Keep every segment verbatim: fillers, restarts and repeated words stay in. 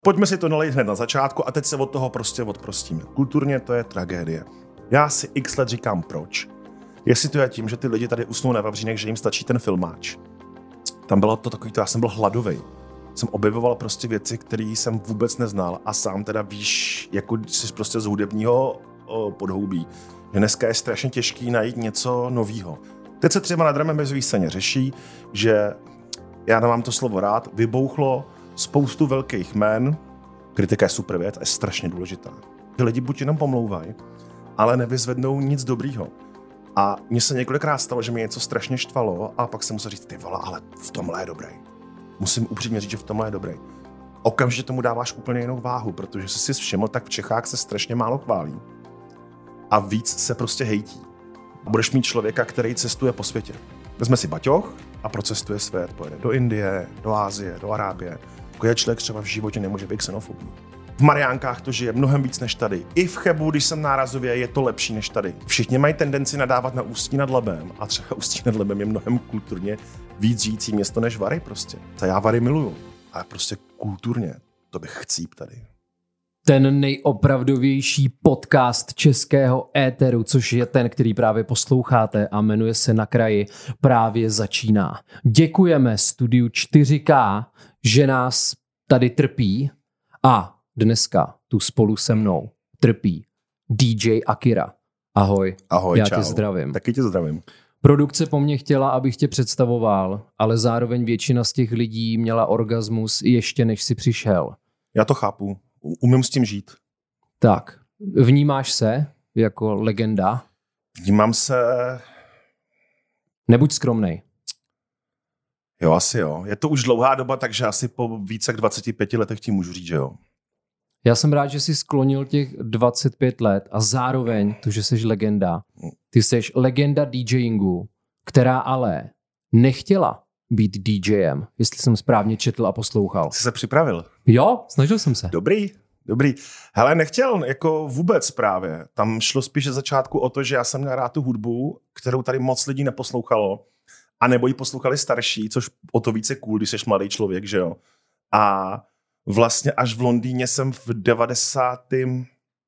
Pojďme si to nalejt hned na začátku a teď se od toho prostě odprostíme. Kulturně to je tragédie. Já si x let říkám proč. Jestli to je tím, že ty lidi tady usnou na vavřínech, že jim stačí ten filmáč. Tam bylo to takový, to já jsem byl hladovej. Jsem objevoval prostě věci, které jsem vůbec neznal a sám teda víš, jako jsi prostě z hudebního o, podhoubí, že dneska je strašně těžký najít něco novýho. Teď se třeba na Drum and Bassový scéně řeší, že já nemám to slovo rád, vybouchlo spoustu velkých jmen, kritika je super věc a je strašně důležitá. Ty lidi buď jenom pomlouvají, ale nevyzvednou nic dobrýho. A mně se několikrát stalo, že mi něco strašně štvalo a pak jsem musel říct, ty vole, ale v tomhle je dobrý. Musím upřímně říct, že v tomhle je dobrý. Okamžitě tomu dáváš úplně jinou váhu, protože jsi si všiml, tak v Čechách se strašně málo chválí. A víc se prostě hejtí. A budeš mít člověka, který cestuje po světě. Vezme si baťoch a procestuje svět. Pojede do Indie, do Asie, do Arábie. Jako člověk třeba v životě nemůže být xenofobní. V Mariánkách to žije mnohem víc než tady. I v Chebu, když jsem nárazově, je to lepší než tady. Všichni mají tendenci nadávat na Ústí nad Labem a třeba Ústí nad Labem je mnohem kulturně víc žijící město než Vary prostě. A já Vary miluju, ale prostě kulturně to bych chcíp tady. Ten nejopravdovější podcast českého éteru, což je ten, který právě posloucháte a jmenuje se Na kraji, právě začíná. Děkujeme Studiu čtyři ká, že nás tady trpí a dneska tu spolu se mnou trpí dý džej Akira. Ahoj. Ahoj, já čau. tě zdravím. Taky tě zdravím. Produkce po mně chtěla, abych tě představoval, ale zároveň většina z těch lidí měla orgasmus ještě než si přišel. Já to chápu. Umím s tím žít. Tak, vnímáš se jako legenda? Vnímám se... Nebuď skromnej. Jo, asi jo. Je to už dlouhá doba, takže asi po více jak dvaceti pěti letech ti můžu říct, že jo. Já jsem rád, že jsi sklonil těch dvacet pět let a zároveň to, že jsi legenda. Ty jsi legenda DJingu, která ale nechtěla být DJem, jestli jsem správně četl a poslouchal. Jsi se připravil? Jo, snažil jsem se. Dobrý, dobrý. Hele, nechtěl jako vůbec právě. Tam šlo spíš ze začátku o to, že já jsem měl rád tu hudbu, kterou tady moc lidí neposlouchalo, a nebo ji poslouchali starší, což o to více cool, když jsi mladý člověk, že jo. A vlastně až v Londýně jsem v devadesátém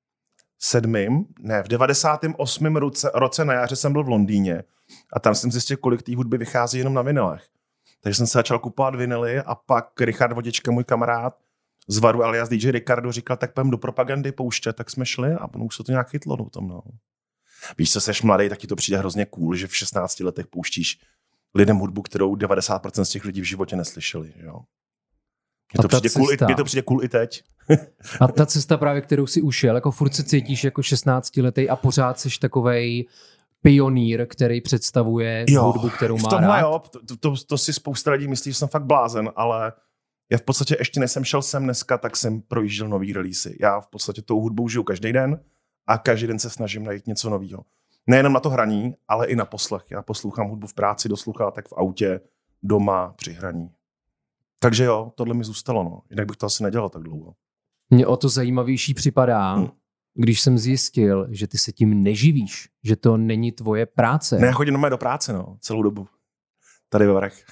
sedmém ne, v devadesátém osmém roce, roce na jaře jsem byl v Londýně a tam jsem zjistil, kolik té hudby vychází jenom na vinylech. Takže jsem se začal kupovat vinily a pak Richard Vodička, můj kamarád z Varu alias dý džej Ricardo, říkal, tak půjdeme do propagandy pouštět, tak jsme šli a už se to nějak chytlo no, tom, no. Víš, co seš mladý, tak ti to přijde hrozně cool, že v šestnácti letech pouštíš lidem hudbu, kterou devadesát procent z těch lidí v životě neslyšeli, jo. Mně to, přijde cool, i, to přijde cool i teď. A ta cesta právě, kterou si ušel, jako furt se cítíš jako šestnáctiletý a pořád seš takovej pionýr, který představuje jo, hudbu, kterou má tomhle, rád. Jo, to, to, to si spousta lidí myslí, že jsem fakt blázen, ale já v podstatě ještě než jsem šel sem dneska, tak jsem projížděl nový releasy. Já v podstatě tou hudbou žiju každý den a každý den se snažím najít něco nového. Nejenom na to hraní, ale i na poslech. Já poslouchám hudbu v práci, do sluchátek, v autě, doma, při hraní. Takže jo, tohle mi zůstalo, no. Jinak bych to asi nedělal tak dlouho. Mně o to zajímavější připadá, hmm. když jsem zjistil, že ty se tím neživíš, že to není tvoje práce. Ne, já chodím do práce, no, celou dobu. Tady ve Varech.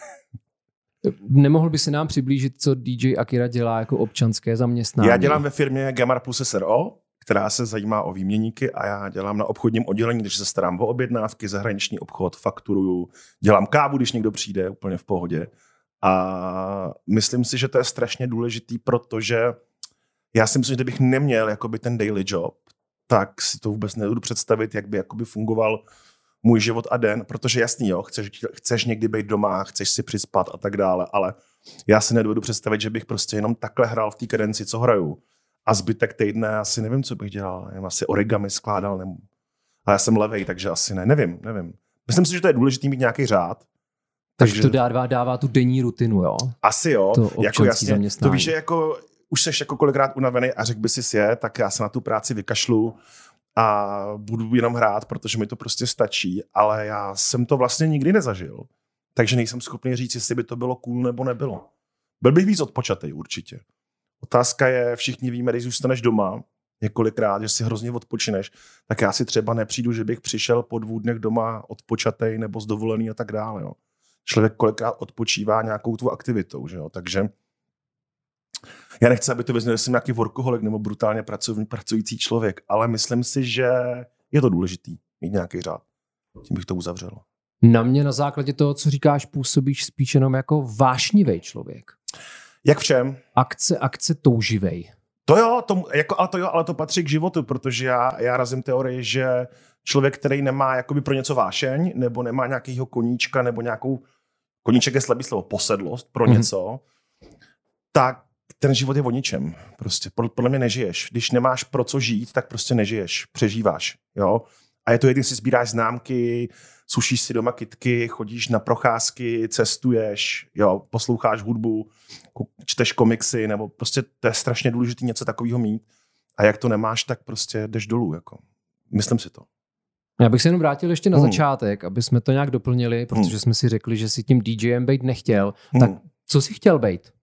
Nemohl by si nám přiblížit, co dý džej Akira dělá jako občanské zaměstnání? Já dělám ve firmě Gamar Plus S R O, která se zajímá o výměníky a já dělám na obchodním oddělení, takže se starám o objednávky, zahraniční obchod, fakturuju, dělám kávu, když někdo přijde, úplně v pohodě. A myslím si, že to je strašně důležitý, protože já si myslím, že kdybych neměl jakoby ten daily job, tak si to vůbec nebudu představit, jak by jakoby fungoval můj život a den, protože jasný, jo, chceš, chceš někdy být doma, chceš si přispat a tak dále, ale já si nedovedu představit, že bych prostě jenom takhle hrál v té kadenci, co hraju. A zbytek týdne asi nevím, co bych dělal, nevím, asi origami skládal, nevím. Ale já jsem levej, takže asi ne, nevím, nevím. Myslím si, že to je důležité mít nějaký řád. Takže, takže to dává, dává tu denní rutinu, jo? Asi jo, to jako jasně, to víš, že jako už seš jako kolikrát unavený a řekl by si je, tak já se na tu práci vykašlu a budu jenom hrát, protože mi to prostě stačí, ale já jsem to vlastně nikdy nezažil, takže nejsem schopný říct, jestli by to bylo cool nebo nebylo. Byl bych víc odpočatej určitě. Otázka je, všichni víme, když zůstaneš doma, několikrát, že si hrozně odpočineš, tak já si třeba nepřijdu, že bych přišel po dvou dnech doma odpočatej nebo z dovolený a tak dále. Jo. Člověk kolikrát odpočívá nějakou tu aktivitou, že jo, takže Já nechci, aby to vyznělo, že jsem nějaký workoholik nebo brutálně pracující, pracující člověk, ale myslím si, že je to důležitý mít nějaký řád. Tím bych to uzavřel. Na mě na základě toho, co říkáš, působíš spíš jenom jako vášnivý člověk. Jak v čem? Akce, akce touživej. To jo, to, jako, ale, to jo, ale to patří k životu, protože já, já razím teorii, že člověk, který nemá jakoby pro něco vášeň, nebo nemá nějakýho koníčka, nebo nějakou, koníček je slabý slovo, posedlost pro mm-hmm. něco, tak ten život je o ničem. Prostě podle mě nežiješ. Když nemáš pro co žít, tak prostě nežiješ. Přežíváš. Jo? A je to jedin, si sbíráš známky, sušíš si doma kytky, chodíš na procházky, cestuješ, jo, posloucháš hudbu, čteš komiksy, nebo prostě to je strašně důležité něco takového mít. A jak to nemáš, tak prostě jdeš dolů. Jako. Myslím si to. Já bych se jenom vrátil ještě na hmm. začátek, aby jsme to nějak doplnili, protože hmm. jsme si řekli, že si tím DJem být nechtěl. Hmm. Tak co jsi chtěl být?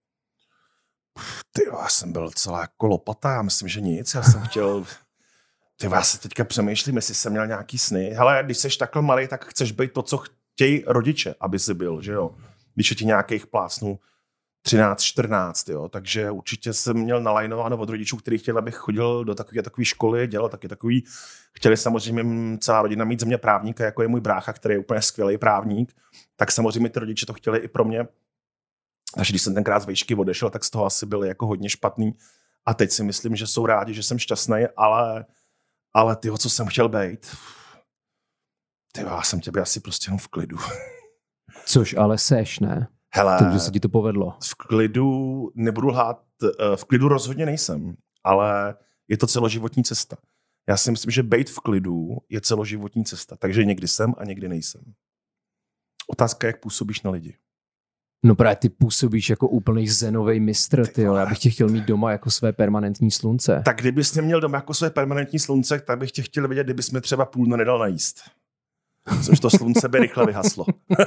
Ty, já jsem byl celá jako lopata, já myslím, že nic. Já jsem chtěl... Ty, já se teďka přemýšlím, jestli jsem měl nějaký sny. Hele, když jsi takhle malý, tak chceš být to, co chtějí rodiče, aby jsi byl, že jo? Když je ti nějakých plásnů třináct, čtrnáct, jo? Takže určitě jsem měl nalajnováno od rodičů, kteří chtěli, abych chodil do takové, takové školy, dělal taky takový, chtěli samozřejmě celá rodina mít ze mě právníka, jako je můj brácha, který je úplně skvělý právník, tak samozřejmě ty rodiče to chtěli i pro mě. Takže když jsem tenkrát z vejšky odešel, tak z toho asi byly jako hodně špatný. A teď si myslím, že jsou rádi, že jsem šťastný, ale, ale tyho, co jsem chtěl být, tyho, já jsem tě asi prostě jenom v klidu. Což ale seš, ne? Hele, takže se ti to povedlo. V klidu, nebudu lhát, v klidu rozhodně nejsem, ale je to celoživotní cesta. Já si myslím, že být v klidu je celoživotní cesta, takže někdy jsem a někdy nejsem. Otázka, jak působíš na lidi. No právě ty působíš jako úplný zenovej mistr, tyjo. Já bych tě chtěl mít doma jako své permanentní slunce. Tak kdybys mě měl doma jako své permanentní slunce, tak bych tě chtěl vidět, kdybys mi třeba půl dne nedal najíst. Což to slunce by rychle vyhaslo.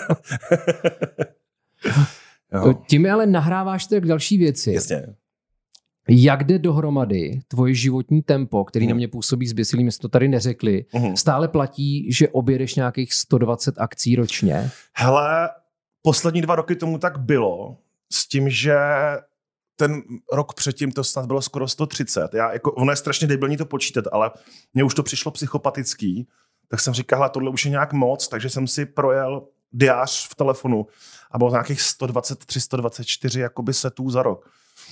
Tím ale nahráváš to k další věci. Jasně. Jak jde dohromady tvoje životní tempo, který mm. na mě působí zběsilý, my jsme to tady neřekli, mm. stále platí, že objedeš nějakých sto dvacet akcí ročně? Hele, poslední dva roky tomu tak bylo, s tím, že ten rok předtím to snad bylo skoro sto třicet. Já, jako, ono je strašně debilní to počítat, ale mně už to přišlo psychopatický, tak jsem říkal, hele, tohle už je nějak moc, takže jsem si projel diář v telefonu a bylo nějakých sto dvacet tři, sto dvacet čtyři jakoby setů za rok.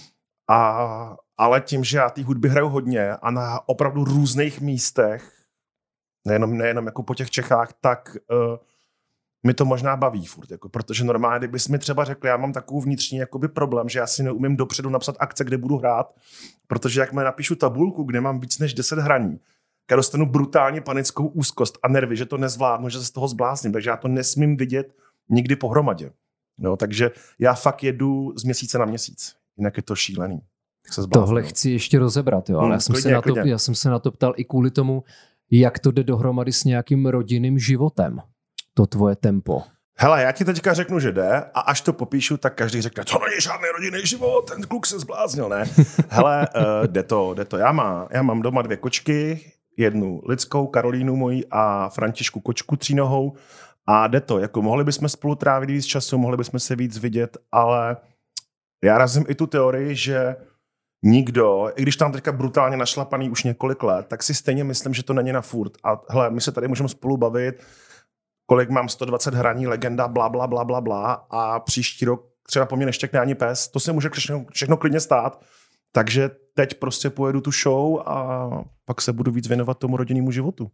A, ale tím, že já té hudby hraju hodně a na opravdu různých místech, nejenom, nejenom jako po těch Čechách, tak uh, mi to možná baví furt, jako, protože normálně, kdybys mi třeba řekl, já mám takovou vnitřní jakoby problém, že já si neumím dopředu napsat akce, kde budu hrát, protože jak mi napíšu tabulku, kde mám víc než deset hraní, já dostanu brutálně panickou úzkost a nervy, že to nezvládnu, že se z toho zblázním, takže já to nesmím vidět nikdy pohromadě. No, takže já fakt jedu z měsíce na měsíc, jinak je to šílený. Tohle chci ještě rozebrat, jo, ale hmm, já, jsem klidně, se na to, já jsem se na to ptal i kvůli tomu, jak to jde dohromady s nějakým rodinným životem, to tvoje tempo. Hele, já ti teďka řeknu, že jde a až to popíšu, tak každý řekne, to není žádný rodinný život, ten kluk se zbláznil, ne? Hele, uh, jde to, jde to. Já, má, já mám doma dvě kočky, jednu lidskou, Karolínu moji a Františku kočku třínohou a jde to. Jako mohli bychom spolu trávit víc času, mohli bychom se víc vidět, ale já razím i tu teorii, že nikdo, i když tam teďka brutálně našlapaný už několik let, tak si stejně myslím, že to není na furt. A hele, my se tady můžeme spolu bavit, kolik mám sto dvacet hraní, legenda, bla, bla, bla, bla, bla a příští rok třeba po mně neštěkne ani pes. To se může všechno, všechno klidně stát. Takže teď prostě pojedu tu show a pak se budu víc věnovat tomu rodinnému životu.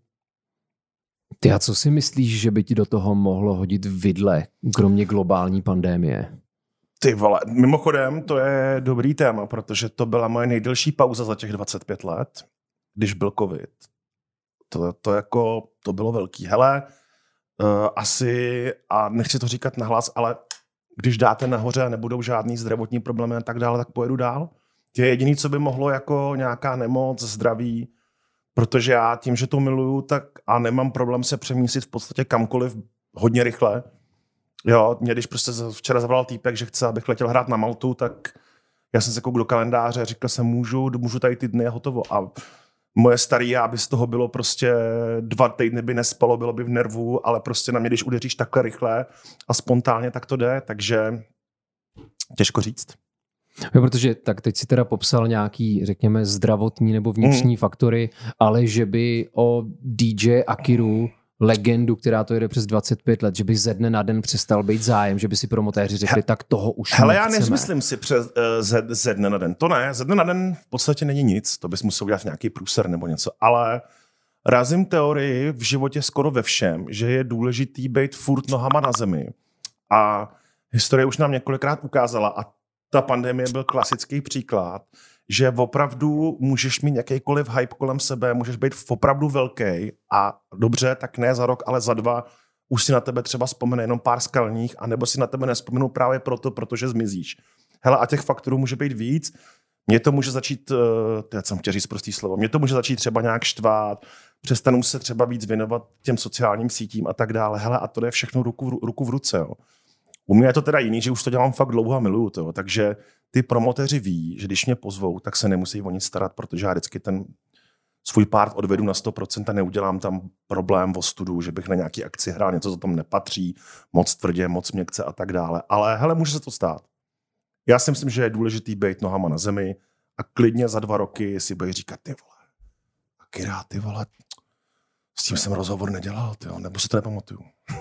Ty a co si myslíš, že by ti do toho mohlo hodit vidle, kromě globální pandémie? Ty vole, mimochodem to je dobrý téma, protože to byla moje nejdelší pauza za těch dvacet pět let, když byl covid. To, to jako, to bylo velký. Hele, uh, asi, a nechci to říkat nahlas, ale když dáte nahoře a nebudou žádný zdravotní problémy a tak dále, tak pojedu dál. To je jediný, co by mohlo jako nějaká nemoc, zdraví, protože já tím, že to miluju, tak a nemám problém se přemístit v podstatě kamkoliv hodně rychle. Jo, mě když prostě včera zavolal týpek, že chce, abych letěl hrát na Maltu, tak já jsem se koukal do kalendáře a říkal jsem, můžu, můžu tady ty dny a hotovo. A moje starý já by z toho bylo prostě dva týdny by nespalo, bylo by v nervu, ale prostě na mě, když udeříš takhle rychle a spontánně, tak to jde, takže těžko říct. Jo, protože tak teď si teda popsal nějaký, řekněme, zdravotní nebo vnitřní mm. faktory, ale že by o D J Akiru, legendu, která to jede přes dvacet pět let, že by ze dne na den přestal být zájem, že by si promotéři řekli, He, tak toho už hele, nechceme. Já nezmyslím si přes, uh, ze, ze dne na den. To ne, ze dne na den v podstatě není nic, to bys musel udělat nějaký průser nebo něco, ale razím teorii v životě skoro ve všem, že je důležitý být furt nohama na zemi. A historie už nám několikrát ukázala, a ta pandemie byl klasický příklad, že opravdu můžeš mít jakýkoliv hype kolem sebe, můžeš být opravdu velký a dobře, tak ne za rok, ale za dva už si na tebe třeba vzpomene jenom pár skalních, anebo si na tebe nespomenu právě proto, protože zmizíš. Hele, a těch faktorů může být víc. Mně to může začít, já jsem chtěl říct prostý slovo, mně to může začít třeba nějak štvát, přestanu se třeba víc věnovat těm sociálním sítím a tak dále. Hele, a to je všechno ruku, ruku v ruce, jo. U mě je to teda jiný, že už to dělám fakt dlouho a miluju to, takže ty promotéři ví, že když mě pozvou, tak se nemusí o nic starat, protože já vždycky ten svůj part odvedu na sto procent a neudělám tam problém v ostudu, že bych na nějaký akci hrál, něco za tom nepatří, moc tvrdě, moc měkce a tak dále. Ale hele, může se to stát. Já si myslím, že je důležitý být nohama na zemi a klidně za dva roky si budeš říkat, ty vole, Akira, ty vole, s tím jsem rozhovor nedělal, tyjo, nebo si to nepamatuju.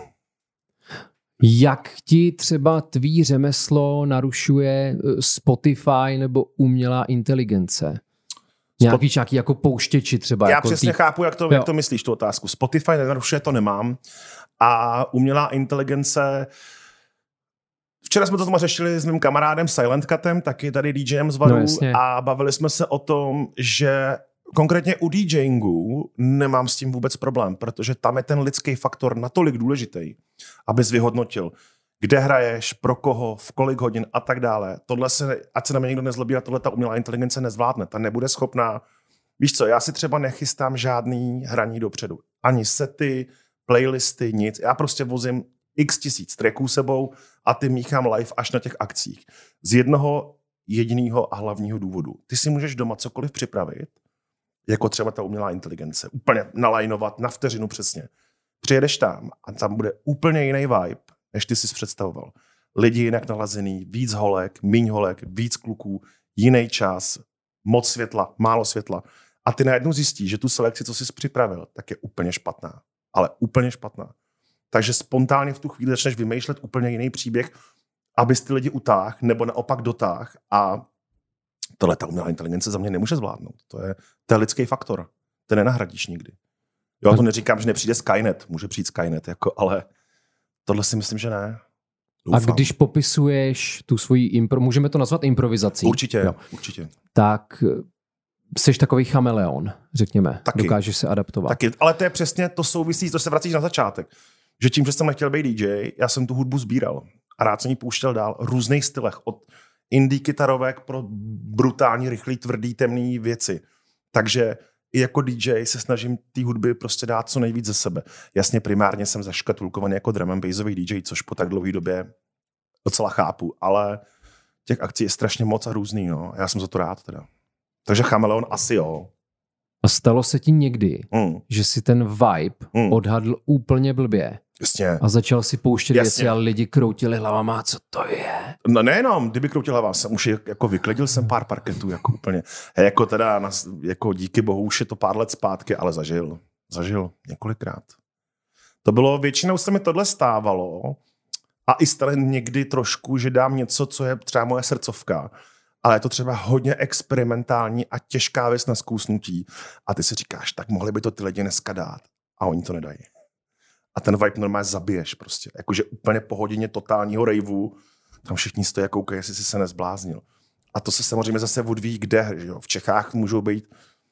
Jak ti třeba tvý řemeslo narušuje Spotify nebo umělá inteligence? Nějaký, Spot... nějaký jako pouštěči třeba. Já jako přesně tý... chápu, jak to, jak to myslíš, tu otázku. Spotify nenarušuje, to nemám. A umělá inteligence... Včera jsme to tomu řešili s mým kamarádem Silent Catem, taky tady DJem z Varu, no, a bavili jsme se o tom, že konkrétně u DJingu nemám s tím vůbec problém, protože tam je ten lidský faktor natolik důležitý, abys vyhodnotil, kde hraješ, pro koho, v kolik hodin a tak dále. Tohle se, ať se na mě někdo nezlobí, a tohle ta umělá inteligence nezvládne. Ta nebude schopná. Víš co, já si třeba nechystám žádný hraní dopředu. Ani sety, playlisty, nic. Já prostě vozím x tisíc tracků sebou a ty míchám live až na těch akcích. Z jednoho jediného a hlavního důvodu. Ty si můžeš doma cokoliv připravit, jako třeba ta umělá inteligence. Úplně nalajnovat na vteřinu přesně. Přijedeš tam a tam bude úplně jiný vibe, než ty jsi představoval. Lidi jinak nalazený, víc holek, míň holek, víc kluků, jiný čas, moc světla, málo světla. A ty najednou zjistíš, že tu selekci, co jsi připravil, tak je úplně špatná. Ale úplně špatná. Takže spontánně v tu chvíli začneš vymýšlet úplně jiný příběh, abys ty lidi utáhl, nebo naopak dotáhl. A tohle ta umělá inteligence za mě nemůže zvládnout. To je, to je lidský faktor. To nenahradíš nikdy. Jo, já to neříkám, že nepřijde Skynet. Může přijít Skynet, jako, ale tohle si myslím, že ne. Doufám. A když popisuješ tu svoji impro, můžeme to nazvat improvizací? Určitě, jo. určitě. Tak jsi takový chameleon, řekněme. Taky. Dokážeš se adaptovat. Taky, ale to je přesně, to souvisí, to se vracíš na začátek. Že tím, že jsem nechtěl být D J, já jsem tu hudbu sbíral. A rád jsem ji pouštěl dál v různých stylech. Od indie kytarovek pro brutální, rychlý, tvrdý, temný věci. Takže i jako D J se snažím té hudby prostě dát co nejvíc ze sebe. Jasně, primárně jsem zaškatulkovaný jako drum and bassový D J, což po tak dlouhé době docela chápu, ale těch akcí je strašně moc a různý, no. Já jsem za to rád teda. Takže chameleon asi jo. A stalo se ti někdy, mm. že si ten vibe mm. odhadl úplně blbě? Jasně. A začal si pouštět Jasně. věci a lidi kroutili hlavama, co to je? No nejenom, kdyby kroutil hlava, jsem už jako vyklidil jsem pár parketů, jako úplně. He, jako teda, jako díky bohu, už je to pár let zpátky, ale zažil. Zažil několikrát. To bylo, většinou se mi tohle stávalo a i stále někdy trošku, že dám něco, co je třeba moje srdcovka, ale je to třeba hodně experimentální a těžká věc na zkousnutí. A ty si říkáš, tak mohli by to ty lidi dneska dát. A oni to nedají. A ten vibe normálně zabiješ prostě. Jakože úplně po hodině totálního raveu, tam všichni stojí a koukají, jestli jsi se nezbláznil. A to se samozřejmě zase odvíjí kde. Že jo? V Čechách můžou být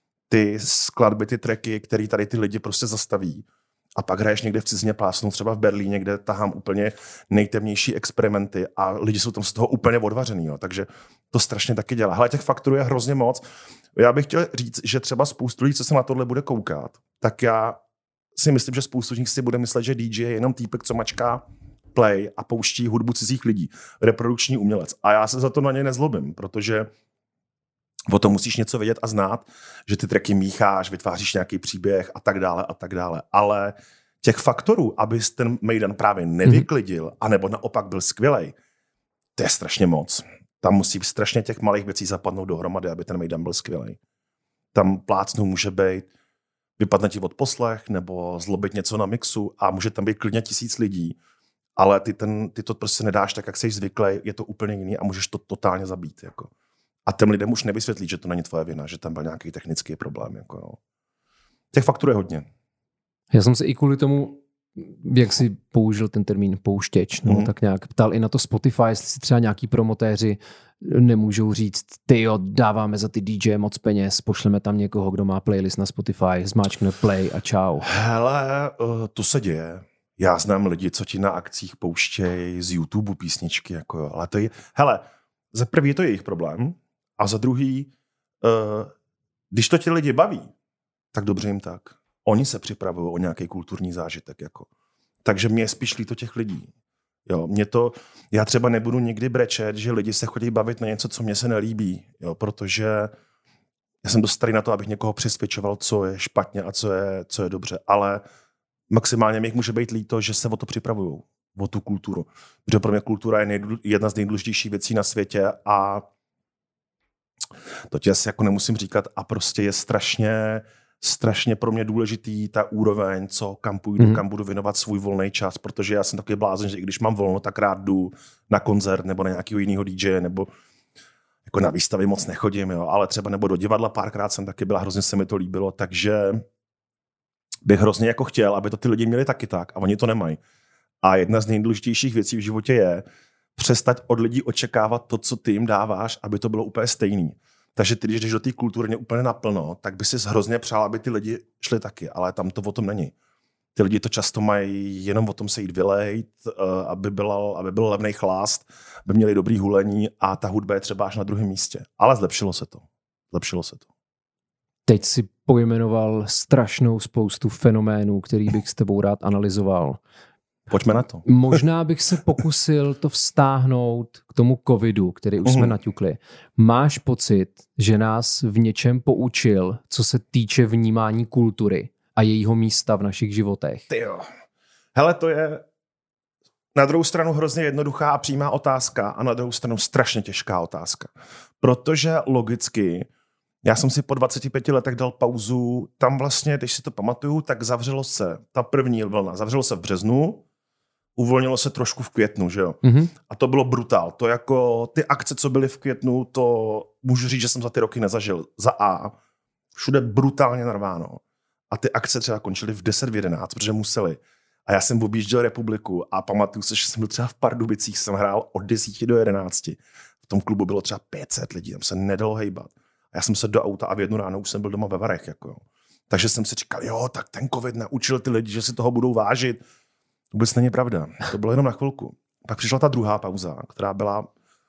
ty skladby, ty tracky, které tady ty lidi prostě zastaví. A pak hraješ někde v cizině plásnu, třeba v Berlíně, kde tahám úplně nejtemnější experimenty a lidi jsou tam z toho úplně odvařený. Jo. Takže to strašně taky dělá. Hele, těch faktorů je hrozně moc. Já bych chtěl říct, že třeba spoustu lidí, co se na tohle bude koukat, tak já si myslím, že spoustu lidí si bude myslet, že D J je jenom týpek, co mačká play a pouští hudbu cizích lidí. Reprodukční umělec. A já se za to na něj nezlobím, protože o tom musíš něco vědět a znát, že ty tracky mícháš, vytváříš nějaký příběh a tak dále a tak dále. Ale těch faktorů, abys ten mejdan právě nevyklidil, anebo naopak byl skvělej, to je strašně moc. Tam musí strašně těch malých věcí zapadnout dohromady, aby ten Mejdan byl skvělý. Tam plácnou může být, vypadne ti od poslech, nebo zlobit něco na mixu a může tam být klidně tisíc lidí, ale ty, ten, ty to prostě nedáš tak, jak jsi zvyklý, je to úplně jiný a můžeš to totálně zabít. Jako. A těm lidem už nevysvětlí, že to není tvoje vina, že tam byl nějaký technický problém. Jako, jo. Těch faktur je hodně. Já jsem se i kvůli tomu, jak jsi použil ten termín pouštěč, no, mm. tak nějak ptal i na to Spotify, jestli si třeba nějaký promotéři nemůžou říct, ty jo, dáváme za ty D J moc peněz, pošleme tam někoho, kdo má playlist na Spotify, zmáčkne play a čau. Hele, to se děje. Já znám lidi, co ti na akcích pouštějí z YouTube písničky, jako jo, ale to je, hele, za prvý je to jejich problém a za druhý, uh, když to ti lidi baví, tak dobře jim tak. Oni se připravují o nějaký kulturní zážitek, jako. Takže mě je spíš líto těch lidí. Jo, mě to, já třeba nebudu nikdy brečet, že lidi se chodí bavit na něco, co mě se nelíbí, jo, protože já jsem dost starý na to, abych někoho přesvědčoval, co je špatně a co je, co je dobře, ale maximálně mi může být líto, že se o to připravují, o tu kulturu. Protože pro mě kultura je nejdůl, jedna z nejdůležitějších věcí na světě a to ti asi jako nemusím říkat a prostě je strašně, strašně pro mě důležitý ta úroveň, co kam půjdu, mm. kam budu věnovat svůj volný čas, protože já jsem takový blázen, že i když mám volno, tak rád jdu na koncert nebo na nějakého jiného D J nebo jako na výstavy moc nechodím, jo, ale třeba nebo do divadla párkrát jsem taky byla, hrozně se mi to líbilo, takže bych hrozně jako chtěl, aby to ty lidi měli taky tak a oni to nemají. A jedna z nejdůležitějších věcí v životě je přestat od lidí očekávat to, co ty jim dáváš, aby to bylo úplně stejný. Takže ty, když jdeš do té kulturně úplně naplno, tak by si hrozně přál, aby ty lidi šli taky, ale tam to o tom není. Ty lidi to často mají jenom o tom se jít vylejt, aby, byla, aby byl levnej chlást, aby měli dobrý hulení a ta hudba je třeba až na druhém místě. Ale zlepšilo se to. Zlepšilo se to. Teď si pojmenoval strašnou spoustu fenoménů, který bych s tebou rád analyzoval. Pojďme na to. Možná bych se pokusil to vztáhnout k tomu covidu, který už mm. jsme naťukli. Máš pocit, že nás v něčem poučil, co se týče vnímání kultury a jejího místa v našich životech? Ty jo. Hele, to je na druhou stranu hrozně jednoduchá a přímá otázka a na druhou stranu strašně těžká otázka. Protože logicky já jsem si po dvaceti pěti letech dal pauzu. Tam vlastně, když si to pamatuju, tak zavřelo se ta první vlna. Zavřelo se v březnu, uvolnilo se trošku v květnu, že jo? Mm-hmm. A to bylo brutál. To jako ty akce, co byly v květnu, to můžu říct, že jsem za ty roky nezažil. Za A, všude brutálně narváno. A ty akce třeba končily v deset, v jedenáct, protože museli. A já jsem objížděl republiku a pamatuju se, že jsem byl třeba v Pardubicích, jsem hrál od desíti do jedenácti. V tom klubu bylo třeba pět set lidí, tam se nedalo hejbat. A já jsem se do auta a v jednu ráno už jsem byl doma ve Varech. Jako. Takže jsem si říkal, jo, tak ten covid naučil ty lidi, že si toho budou vážit. Vůbec není pravda. To bylo jenom na chvilku. Pak přišla ta druhá pauza, která byla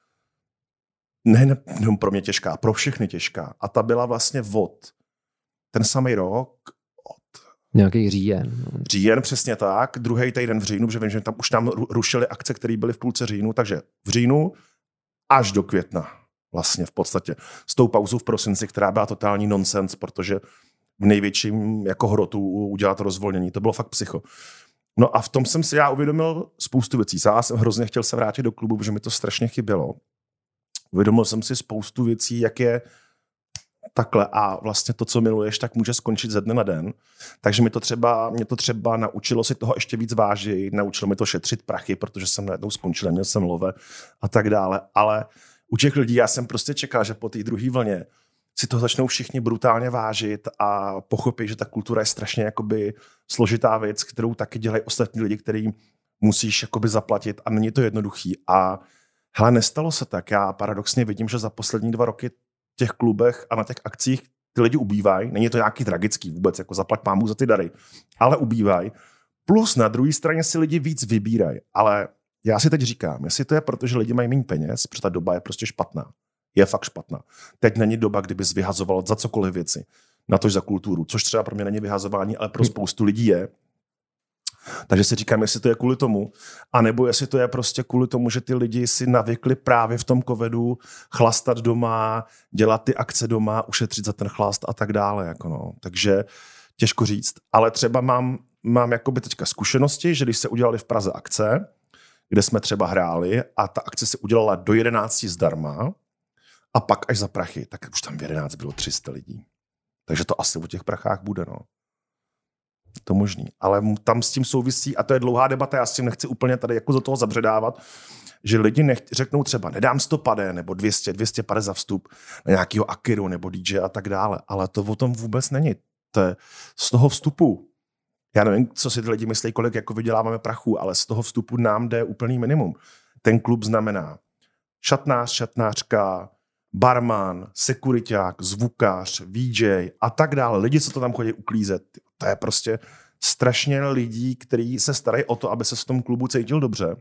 nejenom pro mě těžká, pro všechny těžká. A ta byla vlastně od ten samý rok, od nějaký říjen. Říjen, přesně tak. Druhý týden v říjnu, protože vím, že tam už tam rušili akce, které byly v půlce říjnu, takže v říjnu až do května. Vlastně v podstatě. S tou pauzou v prosinci, která byla totální nonsens, protože v největším jako hrotu udělat rozvolnění. To bylo fakt psycho. No a v tom jsem si já uvědomil spoustu věcí. Já jsem hrozně chtěl se vrátit do klubu, protože mi to strašně chybělo. Uvědomil jsem si spoustu věcí, jak je takhle a vlastně to, co miluješ, tak může skončit ze dne na den. Takže mi to třeba, mě to třeba naučilo si toho ještě víc vážit, naučilo mi to šetřit prachy, protože jsem najednou skončil, neměl jsem love a tak dále. Ale u těch lidí já jsem prostě čekal, že po té druhé vlně si to začnou všichni brutálně vážit a pochopí, že ta kultura je strašně jakoby složitá věc, kterou taky dělají ostatní lidi, kterým musíš jakoby zaplatit a není to jednoduchý. A hele, nestalo se tak. Já paradoxně vidím, že za poslední dva roky v těch klubech a na těch akcích ty lidi ubývají. Není to nějaký tragický vůbec, jako zaplať pámu za ty dary, ale ubývají. Plus na druhé straně si lidi víc vybírají. Ale já si teď říkám, jestli to je proto, že lidi mají méně peněz, protože ta doba je prostě špatná. Je fakt špatná. Teď není doba, kdybys vyhazoval za cokoliv věci. Na tož za kulturu, což třeba pro mě není vyhazování, ale pro spoustu lidí je. Takže si říkám, jestli to je kvůli tomu, anebo jestli to je prostě kvůli tomu, že ty lidi si navykli právě v tom covidu chlastat doma, dělat ty akce doma, ušetřit za ten chlast a tak dále. Jako no. Takže těžko říct. Ale třeba mám, mám jakoby teďka zkušenosti, že když se udělali v Praze akce, kde jsme třeba hráli a ta akce se udělala do jedenácti zdarma a pak až za prachy, tak už tam v jedenáct bylo tři sta lidí. Takže to asi o těch prachách bude, no. To možný. Ale tam s tím souvisí, a to je dlouhá debata, já s tím nechci úplně tady jako do toho zabředávat, že lidi nech, řeknou třeba, nedám sto padé, nebo dvě stě, dvě stě padé za vstup na nějakého Akiru nebo dý džej a tak dále. Ale to o tom vůbec není. To je z toho vstupu. Já nevím, co si ty lidi myslí, kolik jako vyděláváme prachu, ale z toho vstupu nám jde úplný minimum. Ten klub znamená šatnář, šatnářka, barman, sekuriťák, zvukař, vé džej a tak dále. Lidi, co to tam chodí uklízet. To je prostě strašně lidí, kteří se starají o to, aby se v tom klubu cítil dobře.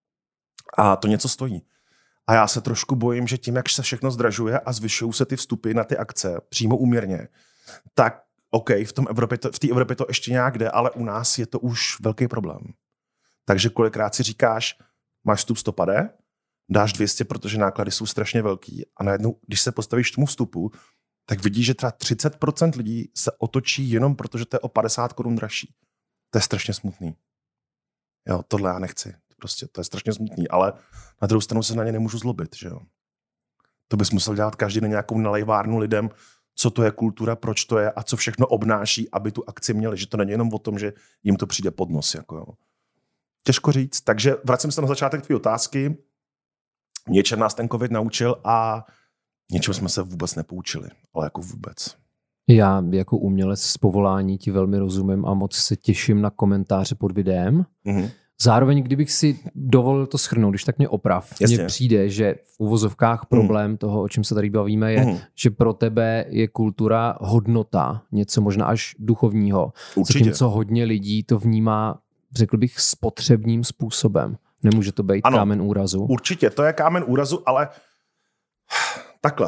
A to něco stojí. A já se trošku bojím, že tím, jak se všechno zdražuje a zvyšují se ty vstupy na ty akce přímo úměrně, tak OK, v tom Evropě to, v té Evropě to ještě nějak jde, ale u nás je to už velký problém. Takže kolikrát si říkáš, máš vstup sto padé, dáš dvě stě, protože náklady jsou strašně velký a najednou, když se postavíš tomu vstupu, tak vidíš, že třeba třicet procent lidí se otočí jenom protože to je o padesát korun dražší. To je strašně smutný. Jo, tohle já nechci. Prostě to je strašně smutný, ale na druhou stranu se na ně nemůžu zlobit, že jo. To bys musel dělat každý na nějakou nalejvárnu lidem, co to je kultura, proč to je a co všechno obnáší, aby tu akci měli. Že to není jenom o tom, že jim to přijde pod nos. Jako jo. Těžko říct. Takže vracím se na začátek tvé otázky. Něčem nás ten covid naučil a něčem jsme se vůbec nepoučili. Ale jako vůbec. Já jako umělec z povolání ti velmi rozumím a moc se těším na komentáře pod videem. Mhm. Zároveň, kdybych si dovolil to shrnout, když tak mě oprav, mně přijde, že v uvozovkách problém mm. toho, o čem se tady bavíme, je, mm. že pro tebe je kultura hodnota, něco možná až duchovního. Určitě. Zatímco hodně lidí to vnímá, řekl bych, spotřebním způsobem. Nemůže to být ano, kámen úrazu? Určitě, to je kámen úrazu, ale takhle.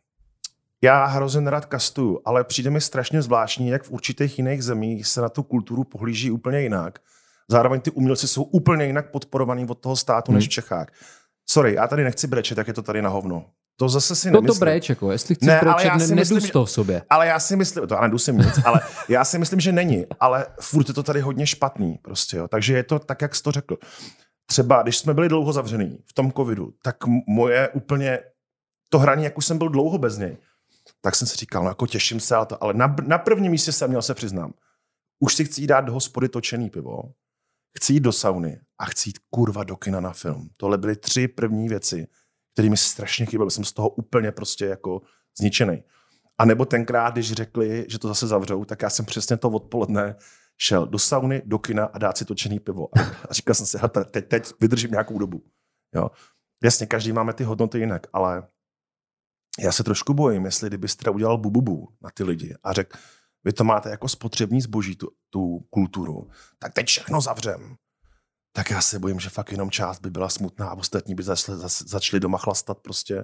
Já hrozně nerad kastuju, ale přijde mi strašně zvláštní, jak v určitých jiných zemích se na tu kulturu pohlíží úplně jinak. Zároveň ty umělci jsou úplně jinak podporovaný od toho státu, hmm. než v Čechách. Sorry, já tady nechci brečet, tak je to tady na hovno. To zase si nemyslím. No to breč, jako, jestli chceš ne, brečet, ne, nedůs to v sobě. Ale já si myslím, to já nedusím nic, ale já si myslím, že není. Ale furt je to tady hodně špatný prostě, jo. Takže je to tak, jak jsi to řekl. Třeba, když jsme byli dlouho zavřený v tom covidu, tak moje úplně to hraní, jak už jsem byl dlouho bez něj, tak jsem si říkal, no jako těším se, ale, to, ale na, na prvním místě jsem měl, se přiznám. Už si chci jít dát do hospody točený pivo, chci jít do sauny a chci jít kurva do kina na film. Tohle byly tři první věci, které mi strašně chyběly. Jsem z toho úplně prostě jako zničený. A nebo tenkrát, když řekli, že to zase zavřou, tak já jsem přesně to odpoledne šel do sauny, do kina a dát si točený pivo. A říkal jsem si, teď, teď vydržím nějakou dobu. Jo. Jasně, každý máme ty hodnoty jinak, ale já se trošku bojím, jestli kdybyste teda udělal bububu na ty lidi a řekl, vy to máte jako spotřební zboží, tu, tu kulturu, tak teď všechno zavřem. Tak já se bojím, že fakt jenom část by byla smutná a ostatní by začali, začali doma chlastat prostě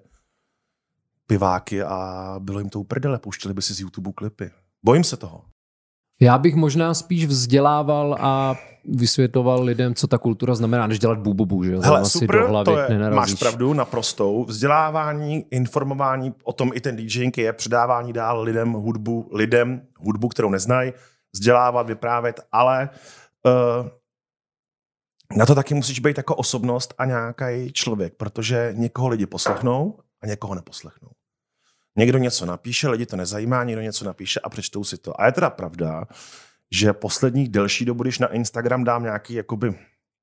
piváky a bylo jim to uprdele, pouštěli by si z YouTube klipy. Bojím se toho. Já bych možná spíš vzdělával a vysvětloval lidem, co ta kultura znamená, než dělat bububu, že jo? Hele, super, do hlavy to je, máš pravdu, naprostou. Vzdělávání, informování, o tom i ten DJing je předávání dál lidem hudbu, lidem hudbu, kterou neznají, vzdělávat, vyprávět, ale uh, na to taky musíš být jako osobnost a nějaký člověk, protože někoho lidi poslechnou a někoho neposlechnou. Někdo něco napíše, lidi to nezajímá, někdo něco napíše a přečtou si to. A je teda pravda, že poslední delší dobu, když na Instagram dám nějaký jakoby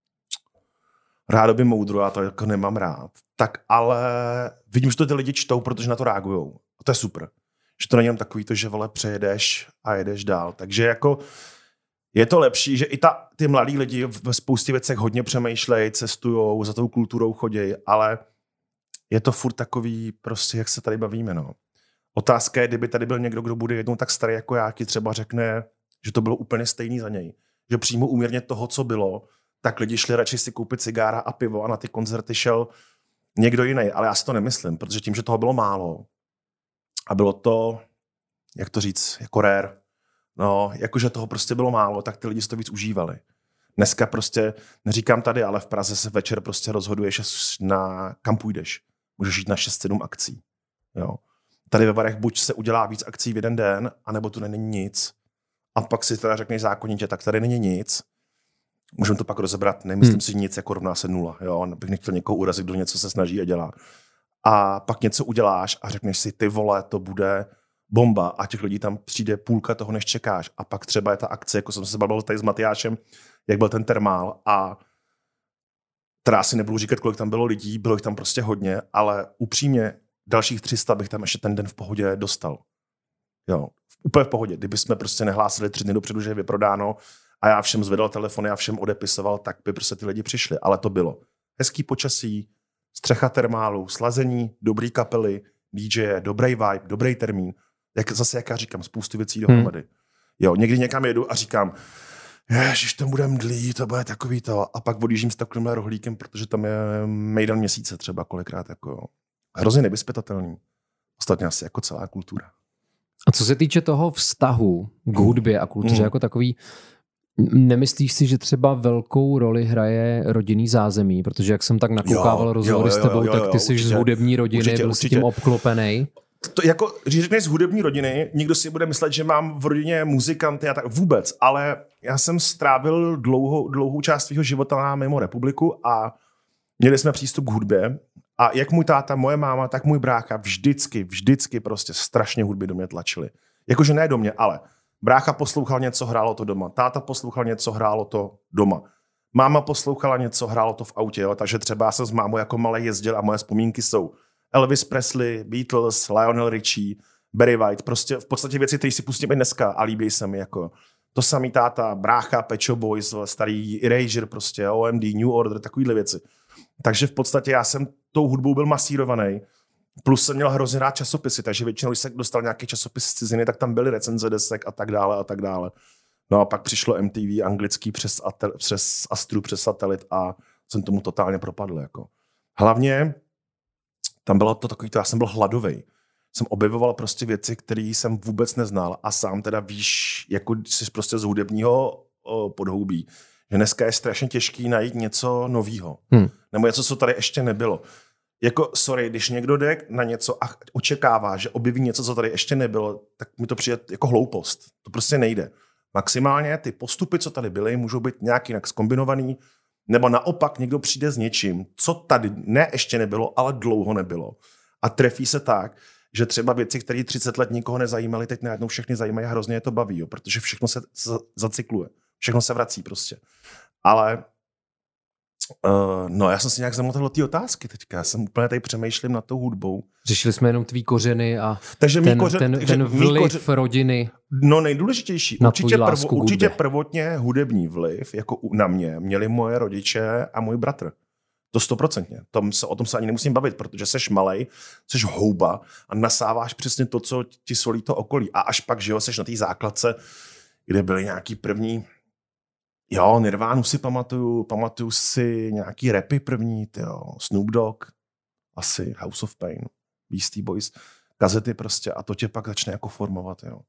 rádoby moudro, já to jako nemám rád, tak ale vidím, že to ty lidi čtou, protože na to reagujou. A to je super. Že to není jen takový to, že vole přejedeš a jedeš dál. Takže jako je to lepší, že i ta, ty mladí lidi ve spoustě věcech hodně přemýšlejí, cestujou, za tou kulturou chodějí, ale je to furt takový, prostě, jak se tady bavíme, no. Otázka je, kdyby tady byl někdo, kdo bude jednou tak starý jako já, ti třeba řekne, že to bylo úplně stejný za něj. Že přímo úměrně toho, co bylo, tak lidi šli radši si koupit cigára a pivo a na ty koncerty šel někdo jiný. Ale já si to nemyslím, protože tím, že toho bylo málo a bylo to, jak to říct, jako rare, no, jakože toho prostě bylo málo, tak ty lidi si to víc užívali. Dneska prostě, neříkám tady, ale v Praze se večer prostě rozhoduješ, na kam půjdeš. Můžeš jít na šest sedm akcí. Jo. Tady ve barech buď se udělá víc akcí v jeden den, anebo tu není nic. A pak si teda řekneš zákonitě, tak tady není nic. Můžeme to pak rozebrat, nemyslím hmm. si nic, jako rovná se nula. Jo? Bych nechtěl někoho urazit, kdo něco se snaží a dělá. A pak něco uděláš a řekneš si, ty vole, to bude bomba a těch lidí tam přijde půlka toho, než čekáš. A pak třeba je ta akce, jako jsem se bavil tady s Matyášem, jak byl ten termál a teda si nebudu říkat, kolik tam bylo lidí, bylo jich tam prostě hodně, ale upřímně dalších tři sta bych tam ještě ten den v pohodě dostal. Jo, úplně v pohodě. Kdyby jsme prostě nehlásili tři dny dopředu, že je vyprodáno a já všem zvedal telefony a všem odepisoval, tak by prostě ty lidi přišli. Ale to bylo. Hezký počasí, střecha termálu, slazení, dobrý kapely, dý džej, dobrý vibe, dobrý termín. Jak, zase, jak já říkám, spoustu věcí dohromady. Hmm. Jo, někdy někam jedu a říkám, ježiš, to bude mdlý, to bude takový to. A pak odjíždím s takovýmhle rohlíkem, protože tam je mejdan měsíce třeba kolikrát. Jako, hrozně nevyzpytatelný. Ostatně asi jako celá kultura. A co se týče toho vztahu k hudbě a kultuře mm. jako takový, nemyslíš si, že třeba velkou roli hraje rodinný zázemí? Protože jak jsem tak nakoukával rozhovory s tebou, tak ty jsi z hudební rodiny, určitě, byl jsi tím obklopenej. To, jako, když řekneš z hudební rodiny, někdo si bude myslet, že mám v rodině muzikanty a tak vůbec, ale já jsem strávil dlouhou, dlouhou část svého života mimo republiku a měli jsme přístup k hudbě a jak můj táta, moje máma, tak můj brácha vždycky, vždycky prostě strašně hudby do mě tlačili. Jakože ne do mě, ale brácha poslouchal něco, hrálo to doma. Táta poslouchal něco, hrálo to doma. Máma poslouchala něco, hrálo to v autě, jo? Takže třeba já jsem s mámou jako malý jezdil a moje vzpomínky jsou Elvis Presley, Beatles, Lionel Richie, Barry White, prostě v podstatě věci, které si pustím i dneska a líbí se mi, jako to samý táta, brácha, Pet Shop Boys, starý Erasure, prostě O M D, New Order, takovýhle věci. Takže v podstatě já jsem tou hudbou byl masírovaný, plus jsem měl hrozně rád časopisy, takže většinou, když jsem dostal nějaký časopis z ciziny, tak tam byly recenze desek a tak dále a tak dále. No a pak přišlo M T V anglický přes, atel, přes Astru, přes satelit a jsem tomu totálně propadl. Jako. Hlavně tam bylo to takový, to já jsem byl hladovej. Jsem objevoval prostě věci, které jsem vůbec neznal a sám teda víš, jako jsi prostě z hudebního podhoubí, že dneska je strašně těžký najít něco novýho. Hmm. Nebo něco, co tady ještě nebylo. Jako, sorry, když někdo jde na něco a očekává, že objeví něco, co tady ještě nebylo, tak mi to přijde jako hloupost. To prostě nejde. Maximálně ty postupy, co tady byly, můžou být nějak jinak zkombinovaný, nebo naopak někdo přijde s něčím, co tady ne ještě nebylo, ale dlouho nebylo. A trefí se tak, že třeba věci, které třicet let nikoho nezajímaly, teď najednou všechny zajímají a hrozně je to baví, jo, protože všechno se zacykluje. Všechno se vrací prostě. Ale uh, no, já jsem si nějak zamotal do té otázky teďka. Já jsem úplně tady přemýšlím nad tou hudbou. Řešili jsme jenom tvý kořeny a takže ten, kořen, ten, takže ten vliv kořen, rodiny. No nejdůležitější. Určitě, prvo, určitě prvotně hudební vliv, jako na mě, měli moje rodiče a můj bratr. To stoprocentně. Tom se, o tom se ani nemusím bavit, protože seš malej, seš houba a nasáváš přesně to, co ti solí to okolí. A až pak, že jo, seš na té základce, kde byly nějaký první, jo, Nirvánu si pamatuju, pamatuju si nějaký rapy první, tyjo, Snoop Dogg, asi House of Pain, Beastie Boys, kazety prostě a to tě pak začne jako formovat, jo.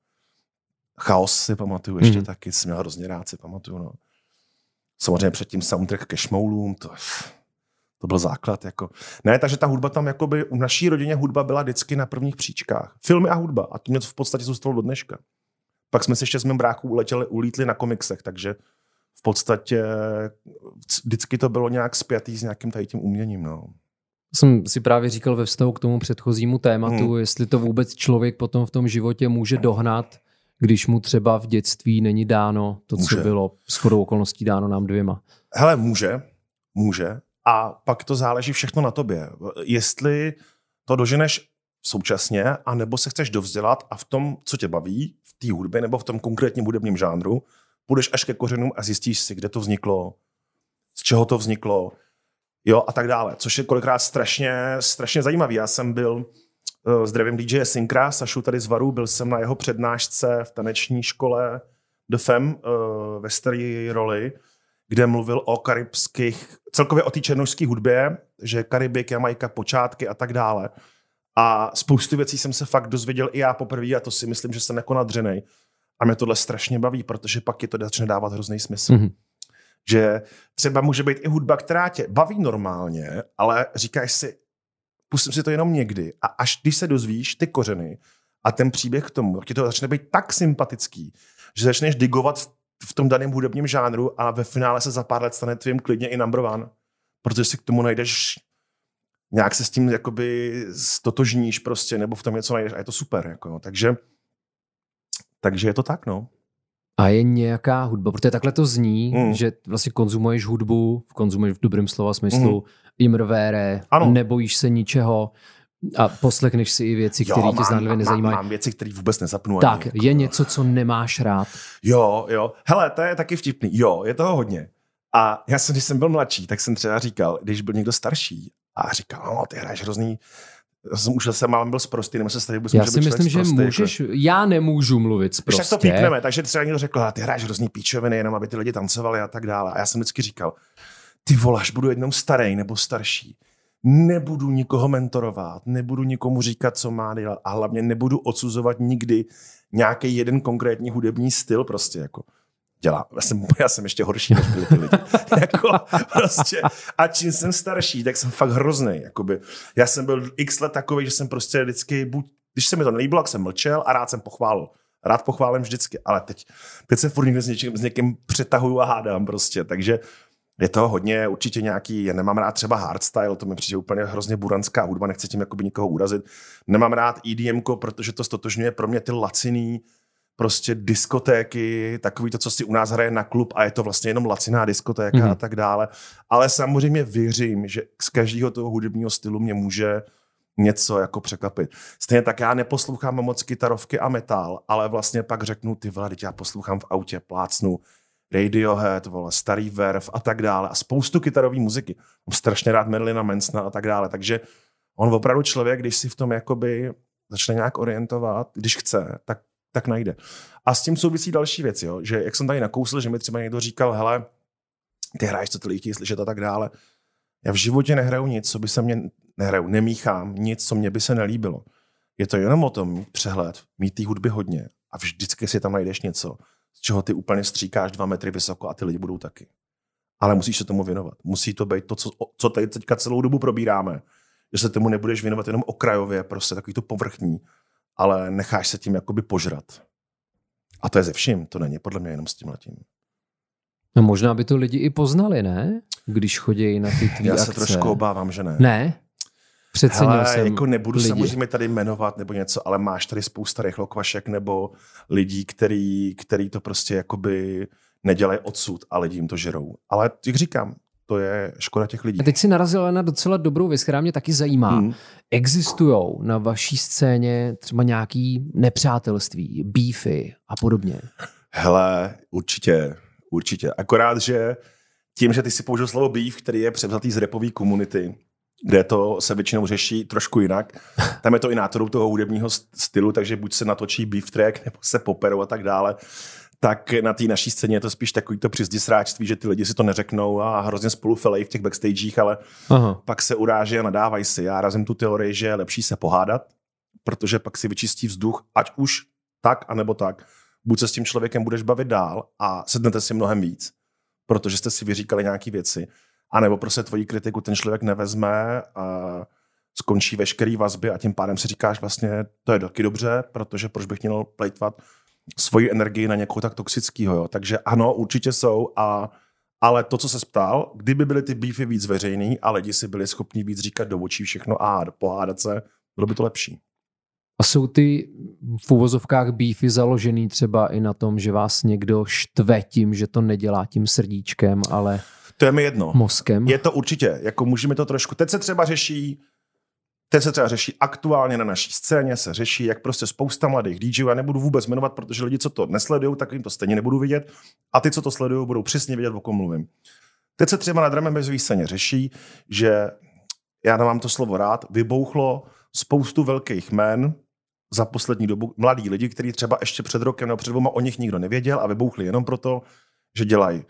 Chaos si pamatuju ještě mm. taky, jsem měl hrozně rád, si pamatuju, no. Samozřejmě předtím soundtrack ke Šmoulům, to, to byl základ, jako. Ne, takže ta hudba tam, jakoby, v naší rodině hudba byla vždycky na prvních příčkách. Filmy a hudba a to mě v podstatě zůstalo do dneška. Pak jsme se ještě s mým bráchou uletěli, ulítli na komiksech, takže v podstatě vždycky to bylo nějak spjatý s nějakým tady tím uměním, no. Jsem si právě říkal ve vztahu k tomu předchozímu tématu, hmm. jestli to vůbec člověk potom v tom životě může dohnat, když mu třeba v dětství není dáno to, může. Co bylo shodou okolností dáno nám dvěma. Hele, může, může. A pak to záleží všechno na tobě. Jestli to doženeš současně, anebo se chceš dovzdělat a v tom, co tě baví, v té hudbě nebo v tom konkrétním hudebním žánru, půjdeš až ke kořenům a zjistíš si, kde to vzniklo, z čeho to vzniklo, jo, a tak dále. Což je kolikrát strašně, strašně zajímavý. Já jsem byl uh, zdravím dý džeje Synkra, Sašu tady z Varu, byl jsem na jeho přednášce v taneční škole The Fem uh, ve staré roli, kde mluvil o karibských, celkově o té černošské hudbě, že Karibik, Jamajka, počátky a tak dále. A spoustu věcí jsem se fakt dozvěděl i já poprvé a to si myslím, že jsem jako nadřenej. A mě tohle strašně baví, protože pak je to začne dávat hrozný smysl. Mm-hmm. Že třeba může být i hudba, která tě baví normálně, ale říkáš si, pustím si to jenom někdy a až když se dozvíš ty kořeny a ten příběh k tomu, tak ti to začne být tak sympatický, že začneš digovat v tom daném hudebním žánru a ve finále se za pár let stane tvým klidně i number one, protože si k tomu najdeš, nějak se s tím jakoby stotožníš prostě, nebo v tom něco najdeš a je to super, jako no. takže, takže je to tak, no. A je nějaká hudba, protože takhle to zní, mm. že vlastně konzumuješ hudbu, konzumuješ v dobrém slova smyslu, mm. imrvére, nebojíš se ničeho a poslechneš si i věci, které tě zdánlivě nezajímají. Mám věci, které vůbec nezapnu. Tak, ani, je jako, něco, co nemáš rád? Jo, jo. Hele, to je taky vtipný. Jo, je toho hodně. A já jsem, když jsem byl mladší, tak jsem třeba říkal, když byl někdo starší a říkal, no, ty hraješ hrozný. Už jsem málem byl sprostý, nebo se tady vůbec Já si myslím, že sprostý, můžeš, jako. Já nemůžu mluvit sprostě. Už tak to pípneme, takže třeba někdo řekl, ty hraješ hrozný píčoviny, jenom aby ty lidi tancovali a tak dále. A já jsem vždycky říkal, ty volaš, budu jednou starý nebo starší. Nebudu nikoho mentorovat, nebudu nikomu říkat, co má dělat a hlavně nebudu odsuzovat nikdy nějaký jeden konkrétní hudební styl prostě jako. Dělám. Já jsem, já jsem ještě horší než byli ty lidi. jako, prostě. A čím jsem starší, tak jsem fakt hroznej. Jakoby. Já jsem byl x let takový, že jsem prostě vždycky, buď, když se mi to nelíbilo, tak jsem mlčel a rád jsem pochválil. Rád pochválím vždycky, ale teď, teď se furt někde s někým, s někým přetahuju a hádám prostě. Takže je to hodně určitě nějaký, já nemám rád třeba hardstyle, to mi přijde úplně hrozně buranská hudba, nechci tím jakoby nikoho urazit. Nemám rád EDMko, protože to stotožňuje pro mě ty laciný prostě diskotéky, takový to, co si u nás hraje na klub a je to vlastně jenom laciná diskotéka mm. a tak dále. Ale samozřejmě věřím, že z každého toho hudebního stylu mě může něco jako překvapit. Stejně tak já neposlouchám moc kytarovky a metal, ale vlastně pak řeknu, ty vole, teď já poslouchám v autě, plácnu Radiohead, vole, starý Verve a tak dále a spoustu kytarové muziky. Mám strašně rád Marilina Mansona a tak dále, takže on opravdu člověk, když si v tom jakoby začne nějak orientovat, když chce, tak tak najde. A s tím souvisí další věc, jo? Že jak jsem tady nakousl, že mi třeba někdo říkal, hele, ty hraješ, co ty lidi chtějí slyšet a tak dále. Já v životě nehraju nic, co by se mě nehraju, nemíchám nic, co mě by se nelíbilo. Je to jenom o tom mít přehled, mít té hudby hodně a vždycky si tam najdeš něco, z čeho ty úplně stříkáš dva metry vysoko a ty lidi budou taky. Ale musíš se tomu věnovat. Musí to být to, co, co tady teďka celou dobu probíráme. Že se tomu nebudeš věnovat jenom okrajově, prostě takový to povrchní, ale necháš se tím jakoby požrat. A to je ze vším, to není podle mě jenom s tímhletím. No možná by to lidi i poznali, ne? Když chodí na ty tvý akce. Já se trošku obávám, že ne. Ne? Přecenil Hele, jsem jako nebudu lidi. samozřejmě tady jmenovat nebo něco, ale máš tady spousta rychlokvašek nebo lidí, který, který to prostě jakoby nedělají odsud a lidi jim to žerou. Ale jak říkám, to je škoda těch lidí. A teď si narazil na docela dobrou věc, která mě taky zajímá. Hmm. Existujou na vaší scéně třeba nějaký nepřátelství, beefy a podobně? Hele, určitě, určitě. Akorát, že tím, že ty si použil slovo beef, který je převzatý z rapové komunity, kde to se většinou řeší trošku jinak. Tam je to i nátorou toho hudebního stylu, takže buď se natočí beef track, nebo se poperou a tak dále. Tak na té naší scéně je to spíš takový to přizdisráčství, že ty lidi si to neřeknou a hrozně spolu felejí v těch backstagech, ale Aha. pak se uráží a nadávají si. Já razím tu teorii, že je lepší se pohádat, protože pak si vyčistí vzduch, ať už tak, anebo tak. Buď se s tím člověkem budeš bavit dál a sednete si mnohem víc, protože jste si vyříkali nějaký věci, anebo prostě tvoji kritiku ten člověk nevezme a skončí veškerý vazby a tím pádem si říkáš vlastně, to je taky dobře, protože proč bych měl plejtvat svoji energii na někoho tak toxického. Jo. Takže ano, určitě jsou, a, ale to, co se ptal, kdyby byly ty beefy víc veřejný a lidi si byli schopni víc říkat do očí všechno a pohádat se, bylo by to lepší. A jsou ty v uvozovkách beefy založený třeba i na tom, že vás někdo štve tím, že to nedělá tím srdíčkem, ale to je mi jedno. Mozkem? Je to určitě, jako můžeme to trošku, teď se třeba řeší Teď se třeba řeší aktuálně na naší scéně, se řeší, jak prostě spousta mladých dý džejů, já nebudu vůbec jmenovat, protože lidi, co to nesledují, tak jim to stejně nebudu vidět, a ty, co to sledují, budou přesně vědět, o kom mluvím. Teď se třeba na drum and bassové scéně řeší, že, já nemám to slovo rád, vybouchlo spoustu velkých jmen za poslední dobu, mladí lidi, kteří třeba ještě před rokem nebo před dvěma o nich nikdo nevěděl a vybouchli jenom proto, že dělají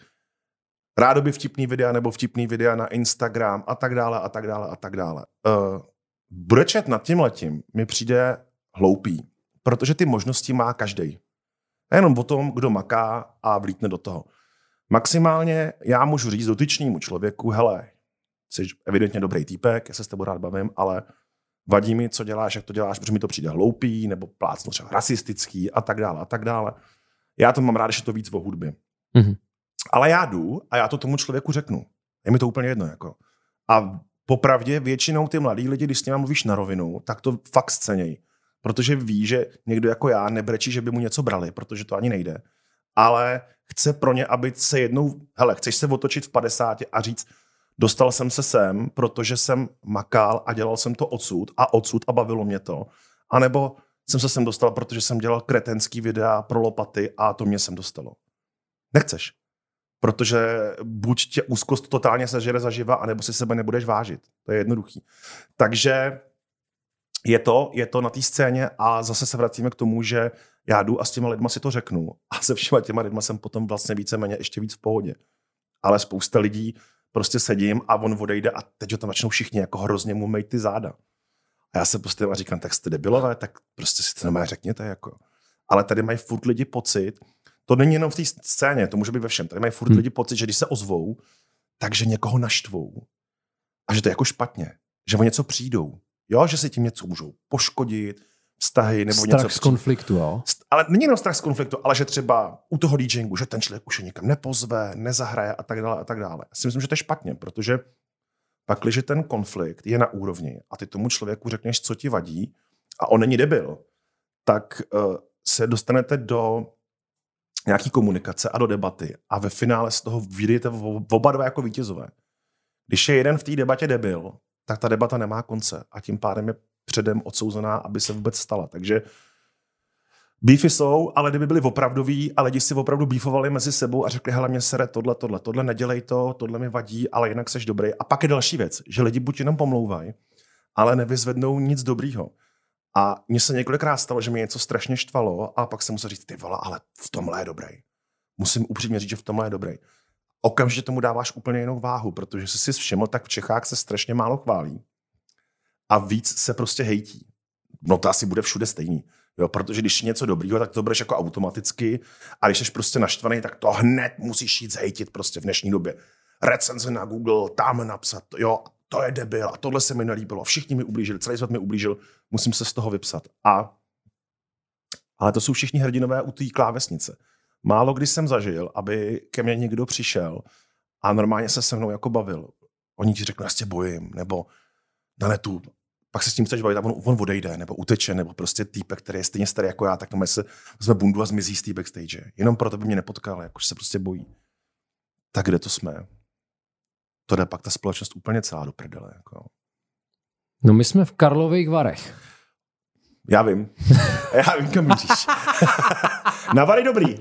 rádoby vtipný videa nebo vtipný videa na Instagram a tak dále a tak dále a tak dále. Uh, Brečet nad tímhletím mi přijde hloupý, protože ty možnosti má každej. Jenom o tom, kdo maká a vlítne do toho. Maximálně já můžu říct dotyčnému člověku, hele, jsi evidentně dobrý týpek, já se s tebou rád bavím, ale vadí mi, co děláš, jak to děláš, protože mi to přijde hloupý, nebo plácnu třeba rasistický a tak dále a tak dále. Já to mám rád, že je to víc o hudbě. Mm-hmm. Ale já jdu a já to tomu člověku řeknu. Je mi to úplně jedno. Jako. A popravdě většinou ty mladí lidi, když s nimi mluvíš na rovinu, tak to fakt scenějí. Protože ví, že někdo jako já nebrečí, že by mu něco brali, protože to ani nejde. Ale chce pro ně, aby se jednou, hele, chceš se otočit v padesáti a říct, dostal jsem se sem, protože jsem makal a dělal jsem to odsud a odsud a bavilo mě to. A nebo jsem se sem dostal, protože jsem dělal kretenský videa pro lopaty a to mě sem dostalo. Nechceš. Protože buď tě úzkost totálně sežere zaživa, anebo si sebe nebudeš vážit. To je jednoduchý. Takže je to, je to na té scéně a zase se vracíme k tomu, že já jdu a s těma lidma si to řeknu a se všema těma lidma jsem potom vlastně víceméně ještě víc v pohodě. Ale spousta lidí prostě sedím a on odejde a teď ho tam začnou všichni jako hrozně mu mejt ty záda. A já se prostě říkám, tak jste debilové, tak prostě si to nemá řekněte. Jako. Ale tady mají furt lidi pocit, to není jenom v té scéně, to může být ve všem, tady mají furt hmm. lidi pocit, že když se ozvou, takže někoho naštvou. A že to je jako špatně. Že o něco přijdou. Jo, že si tím něco můžou poškodit, vztahy nebo strach něco. z konfliktu, jo? Ale není jenom strach z konfliktu, ale že třeba u toho DJingu, že ten člověk už je nikam nepozve, nezahraje a tak dále a tak dále. Já si myslím, že to je špatně, protože pak, když ten konflikt je na úrovni a ty tomu člověku řekneš, co ti vadí a on není debil, tak uh, se dostanete do nějaký komunikace a do debaty a ve finále z toho vyjdete oba dva jako vítězové. Když je jeden v té debatě debil, tak ta debata nemá konce a tím pádem je předem odsouzená, aby se vůbec stala. Takže beefy jsou, ale kdyby byli opravdoví a lidi si opravdu beefovali mezi sebou a řekli, hele, mě sere tohle, tohle, tohle, nedělej to, tohle mi vadí, ale jinak seš dobrý. A pak je další věc, že lidi buď jenom pomlouvají, ale nevyzvednou nic dobrýho. A mně se několikrát stalo, že mi něco strašně štvalo a pak jsem musel říct, ty vole, ale v tomhle je dobrý. Musím upřímně říct, že v tomhle je dobrý. Okamžitě tomu dáváš úplně jinou váhu, protože jsi si všiml, tak v Čechách se strašně málo chválí. A víc se prostě hejtí. No to asi bude všude stejný. Jo, protože když je něco dobrýho, tak to bereš jako automaticky a když jsi prostě naštvaný, tak to hned musíš jít zhejtit prostě v dnešní době. Recenze na Google, tam napsat, jo, to je debil a tohle se mi nelíbilo, všichni mi ublížili, celý svět mi ublížil, musím se z toho vypsat. A, ale to jsou všichni hrdinové u té klávesnice. Málo kdy jsem zažil, aby ke mně někdo přišel a normálně se se mnou jako bavil. Oni ti řeknou, já se tě bojím, nebo na netu, pak se s tím chceš bavit a on, on odejde, nebo uteče, nebo prostě týpek, který je stejně starý jako já, tak to se vezme bundu a zmizí z té backstage. Jenom proto by mě nepotkal, jakože se prostě bojí. Tak kde to jsme? To jde pak ta společnost úplně celá do prdele. Jako. No my jsme v Karlových Varech. Já vím. Já vím, kam míříš. Na Vary dobrý.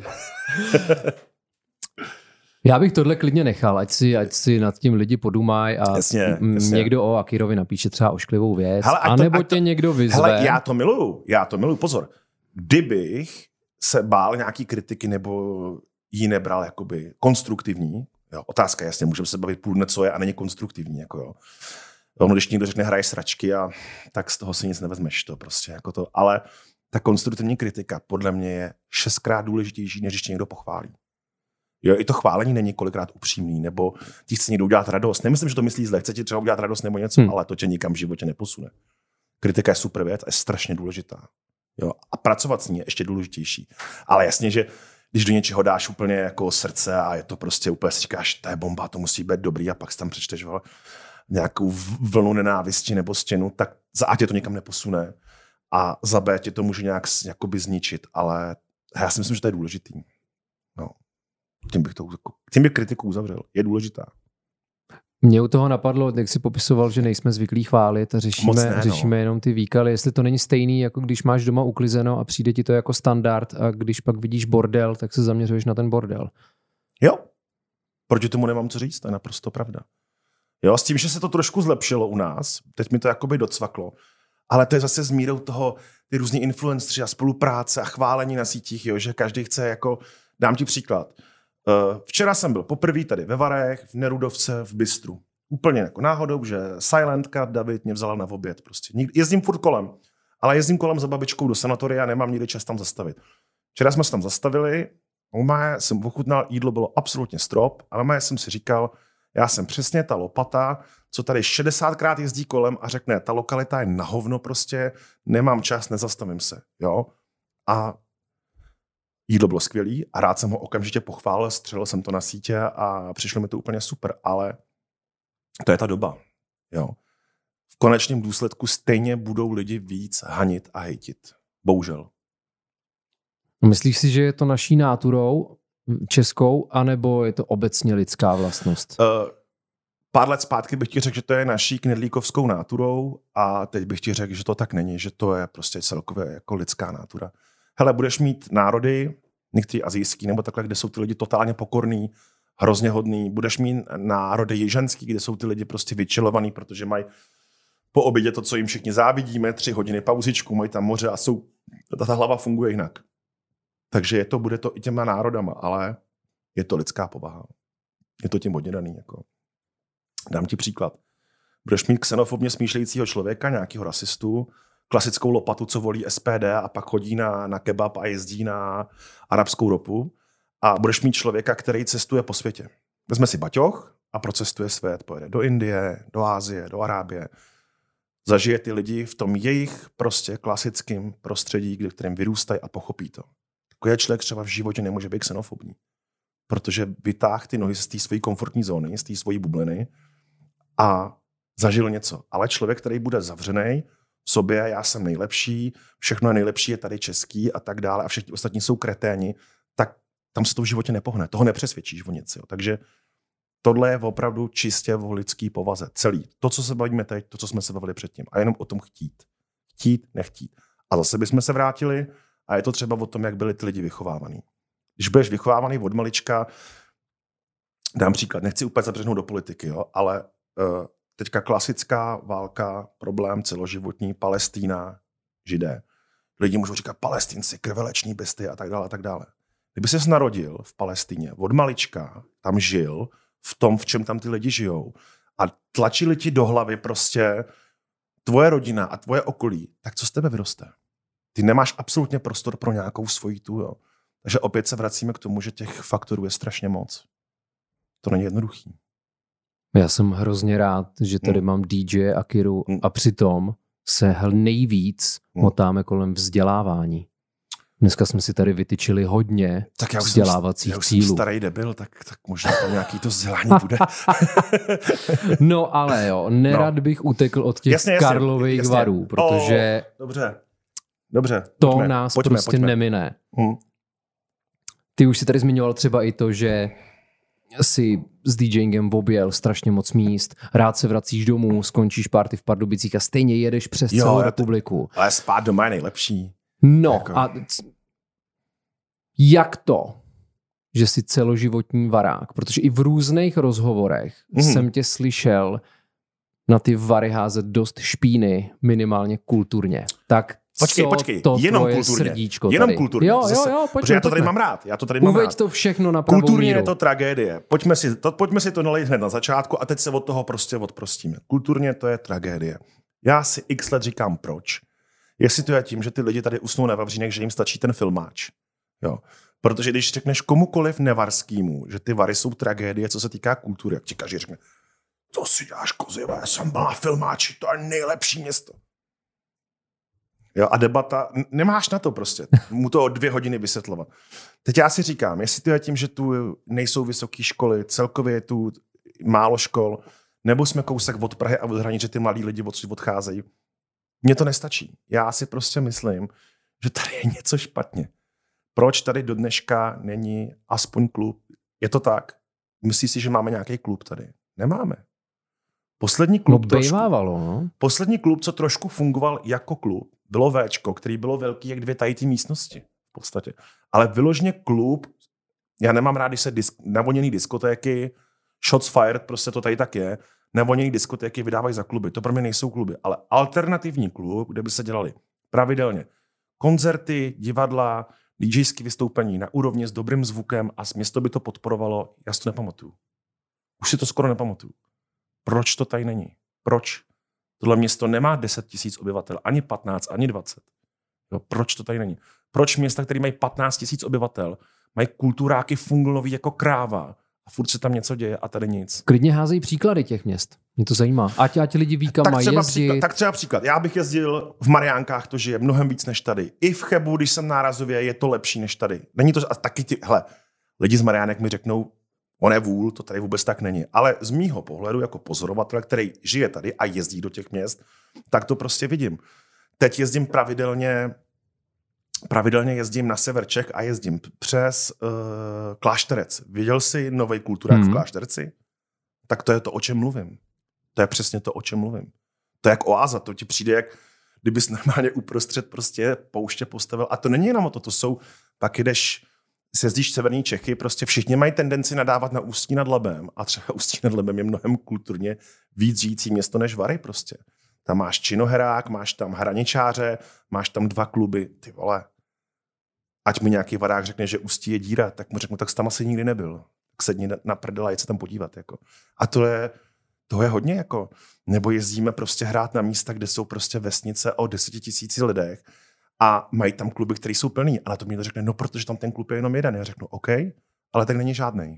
Já bych tohle klidně nechal, ať si, ať si nad tím lidi podumají a jasně, m- jasně. někdo o Akirovi napíše třeba ošklivou věc, hele, anebo to, tě to, někdo vyzve. Hele, já to miluju, já to miluju, pozor. Kdybych se bál nějaký kritiky nebo jí nebral jakoby konstruktivní, jo, otázka jasně, můžeme se bavit půl dne, co je a není konstruktivní, jako jo. Ono, když někdo řekne hraje sračky a tak z toho si nic nevezmeš, to prostě jako to, ale ta konstruktivní kritika podle mě je šestkrát důležitější, než když někdo pochválí. Jo, i to chválení není kolikrát upřímný, nebo ti chce někdo udělat radost. Nemyslím, že to myslí zle, chce ti třeba udělat radost nebo něco, hmm. ale to tě nikam v životě neposune. Kritika je super věc a je strašně důležitá. Jo, a pracovat s ní je ještě důležitější. Ale jasně, že když do něčeho dáš úplně jako srdce a je to prostě úplně si říkáš, to je bomba, to musí být dobrý a pak si tam přečteš vole, nějakou vlnu nenávisti nebo stěnu, tak za A tě to nikam neposune a za B tě to může nějak jakoby zničit, ale já si myslím, že to je důležitý. No. Tím bych, to, tím bych kritiku uzavřel. Je důležitá. Mě u toho napadlo, jak jsi popisoval, že nejsme zvyklí chválit a řešíme, ne, no. řešíme jenom ty výkaly. Jestli to není stejný, jako když máš doma uklizeno a přijde ti to jako standard a když pak vidíš bordel, tak se zaměřuješ na ten bordel. Jo. Proti tomu nemám co říct, to je naprosto pravda. Jo, s tím, že se to trošku zlepšilo u nás, teď mi to jakoby docvaklo, ale to je zase s mírou toho, ty různý influenceři a spolupráce a chválení na sítích, jo, že každý chce jako, dám ti příklad. Včera jsem byl poprvé tady ve Varech, v Nerudovce, v Bystru. Úplně jako náhodou, že Silentka David mě vzala na oběd. Prostě. Jezdím furt kolem, ale jezdím kolem za babičkou do sanatoria a nemám nikdy čas tam zastavit. Včera jsme se tam zastavili, normálně jsem ochutnal, jídlo bylo absolutně strop, ale normálně jsem si říkal, já jsem přesně ta lopata, co tady šedesátkrát jezdí kolem a řekne, ta lokalita je na hovno prostě, nemám čas, nezastavím se. Jo? A Jídlo bylo skvělý a rád jsem ho okamžitě pochválil, střelil jsem to na sítě a přišlo mi to úplně super, ale to je ta doba. Jo. V konečném důsledku stejně budou lidi víc hanit a hejtit. Bohužel. Myslíš si, že je to naší náturou českou, anebo je to obecně lidská vlastnost? Uh, pár let zpátky bych ti řekl, že to je naší knedlíkovskou náturou a teď bych ti řekl, že to tak není, že to je prostě celkově jako lidská nátura. Hele, budeš mít národy, některý asijský nebo takhle, kde jsou ty lidi totálně pokorný, hrozně hodný. Budeš mít národy jižanský, kde jsou ty lidi prostě vyčilovaný, protože mají po obědě to, co jim všichni závidíme, tři hodiny pauzičku, mají tam moře a jsou, ta hlava funguje jinak. Takže je to, bude to i těma národama, ale je to lidská povaha. Je to tím hodně daný. Jako. Dám ti příklad. Budeš mít xenofobně smýšlejícího člověka, nějakého rasistu, klasickou lopatu, co volí S P D a pak chodí na, na kebab a jezdí na arabskou ropu. A budeš mít člověka, který cestuje po světě. Vezme si baťoch a procestuje svět. Pojede do Indie, do Asie, do Arábie. Zažije ty lidi v tom jejich prostě klasickém prostředí, kde v kterém vyrůstají a pochopí to. Takový člověk třeba v životě nemůže být xenofobní. Protože vytáhl ty nohy z té své komfortní zóny, z té svojí bubliny a zažil něco. Ale člověk, který bude zavřený v sobě, já jsem nejlepší, všechno je nejlepší, je tady český a tak dále a všichni ostatní jsou kreténi, tak tam se to v životě nepohne. Toho nepřesvědčíš o něco. Jo. Takže tohle je opravdu čistě o lidský povaze. Celý. To, co se bavíme teď, to, co jsme se bavili předtím. A jenom o tom chtít. Chtít, nechtít. A zase bychom se vrátili a je to třeba o tom, jak byli ty lidi vychovávaný. Když budeš vychovávaný od malička, dám příklad, nechci úplně zabřehnout do politiky, jo, ale uh, teďka klasická válka, problém celoživotní, Palestína, Židé. Lidi můžou říkat Palestinci, krveleční besty a tak dále, a tak dále. Kdyby ses narodil v Palestíně, od malička, tam žil, v tom, v čem tam ty lidi žijou a tlačili ti do hlavy prostě tvoje rodina a tvoje okolí, tak co z tebe vyroste? Ty nemáš absolutně prostor pro nějakou svoji tu, jo. Takže opět se vracíme k tomu, že těch faktorů je strašně moc. To není jednoduchý. Já jsem hrozně rád, že tady hmm. mám D J Akiru hmm. a přitom se nejvíc hmm. motáme kolem vzdělávání. Dneska jsme si tady vytyčili hodně tak já vzdělávacích jsem, já cílů. Já jsem starý debil, tak, tak možná tam nějaký to vzdělání bude. No ale jo, nerad no. bych utekl od těch jasně, jasně, Karlových jasně. varů, protože oh, dobře, dobře. to pojďme, nás pojďme, prostě pojďme. nemine. Hmm. Ty už si tady zmiňoval třeba i to, že si s DJingem objel strašně moc míst, rád se vracíš domů, skončíš party v Pardubicích a stejně jedeš přes jo, celou republiku. Ale spát doma je nejlepší. No jako. a c- jak to, že jsi celoživotní varák? Protože i v různých rozhovorech mm. jsem tě slyšel na ty vary házet dost špíny, minimálně kulturně. Tak Počkej, co počkej, to jenom tvoje kulturně. srdíčko Jenom tady? kulturně. Jo, Zase, jo, jo, pojďme, protože já to tady pojďme. mám rád. Já to tady mám Uveď rád. to všechno na pravou Kulturně míru. je to tragédie. Pojďme si, to, pojďme si to nalejt hned na začátku a teď se od toho prostě odprostíme. Kulturně to je tragédie. Já si x let říkám proč. Jestli to je tím, že ty lidi tady usnou na vavřínech, že jim stačí ten filmáč. Jo. Protože když řekneš komukoliv nevarskýmu, že ty vary jsou tragédie, co se týká kultury, jak ti každý řekne, to si děláš kozivé, já jsem byl na filmáči, to je nejlepší město. Jo, a debata, nemáš na to prostě, mu to o dvě hodiny vysvětlovat. Teď já si říkám, jestli to je tím, že tu nejsou vysoké školy, celkově je tu málo škol, nebo jsme kousek od Prahy a od hranic, že ty mladí lidi odsud odcházejí. Mně to nestačí. Já si prostě myslím, že tady je něco špatně. Proč tady do dneška není aspoň klub? Je to tak? Myslíš si, že máme nějaký klub tady? Nemáme. Poslední klub, no, trošku, bejvávalo, no. poslední klub, co trošku fungoval jako klub, bylo Véčko, který bylo velký jak dvě tady ty místnosti. V podstatě. Ale vyložně klub, já nemám rád, když se disk, navoněný diskotéky, shots fired, prostě to tady tak je, navoněný diskotéky vydávají za kluby. To pro mě nejsou kluby, ale alternativní klub, kde by se dělali pravidelně koncerty, divadla, DJské vystoupení na úrovni s dobrým zvukem a město by to podporovalo, já si to nepamatuju. Už si to skoro nepamatuju. Proč to tady není? Proč? Tohle město nemá deset tisíc obyvatel, ani patnáct, ani dvacet. Jo, proč to tady není? Proč města, které mají patnáct tisíc obyvatel, mají kulturáky funglnový jako kráva A furt se tam něco děje a tady nic. Klidně házejí příklady těch měst. Mě to zajímá. Ať, ať lidi ví, kam mají jezdit. Příklad, tak třeba příklad. Já bych jezdil v Mariánkách, to žije mnohem víc než tady. I v Chebu, když jsem nárazově, je to lepší než tady. Není to a taky ti, hele, lidi z Mariánek mi řeknou, on je vůl, to tady vůbec tak není. Ale z mýho pohledu jako pozorovatel, který žije tady a jezdí do těch měst, tak to prostě vidím. Teď jezdím pravidelně Pravidelně jezdím na sever Čech a jezdím přes uh, Klášterec. Viděl jsi nový kulturák hmm. v Klášterci? Tak to je to, o čem mluvím. To je přesně to, o čem mluvím. To je jak oáza, to ti přijde, jak kdybys normálně uprostřed prostě pouště postavil. A to není jenom o to, to jsou, pak jdeš, jezdíš severní Čechy, prostě všichni mají tendenci nadávat na Ústí nad Labem a třeba Ústí nad Labem je mnohem kulturně víc žijící město než Vary prostě. Tam máš činoherák, máš tam hraničáře, máš tam dva kluby, ty vole. Ať mi nějaký varák řekne, že Ústí je díra, tak mu řeknu, tak jsi tam asi nikdy nebyl. Tak sedni na prdela, jít se tam podívat. Jako. A to je, to je hodně. Jako. Nebo jezdíme prostě hrát na místa, kde jsou prostě vesnice o deseti tisíci lidech a mají tam kluby, které jsou plný. A na to mi to řekne, no protože tam ten klub je jenom jeden. Já řeknu, OK, ale tak není žádnej.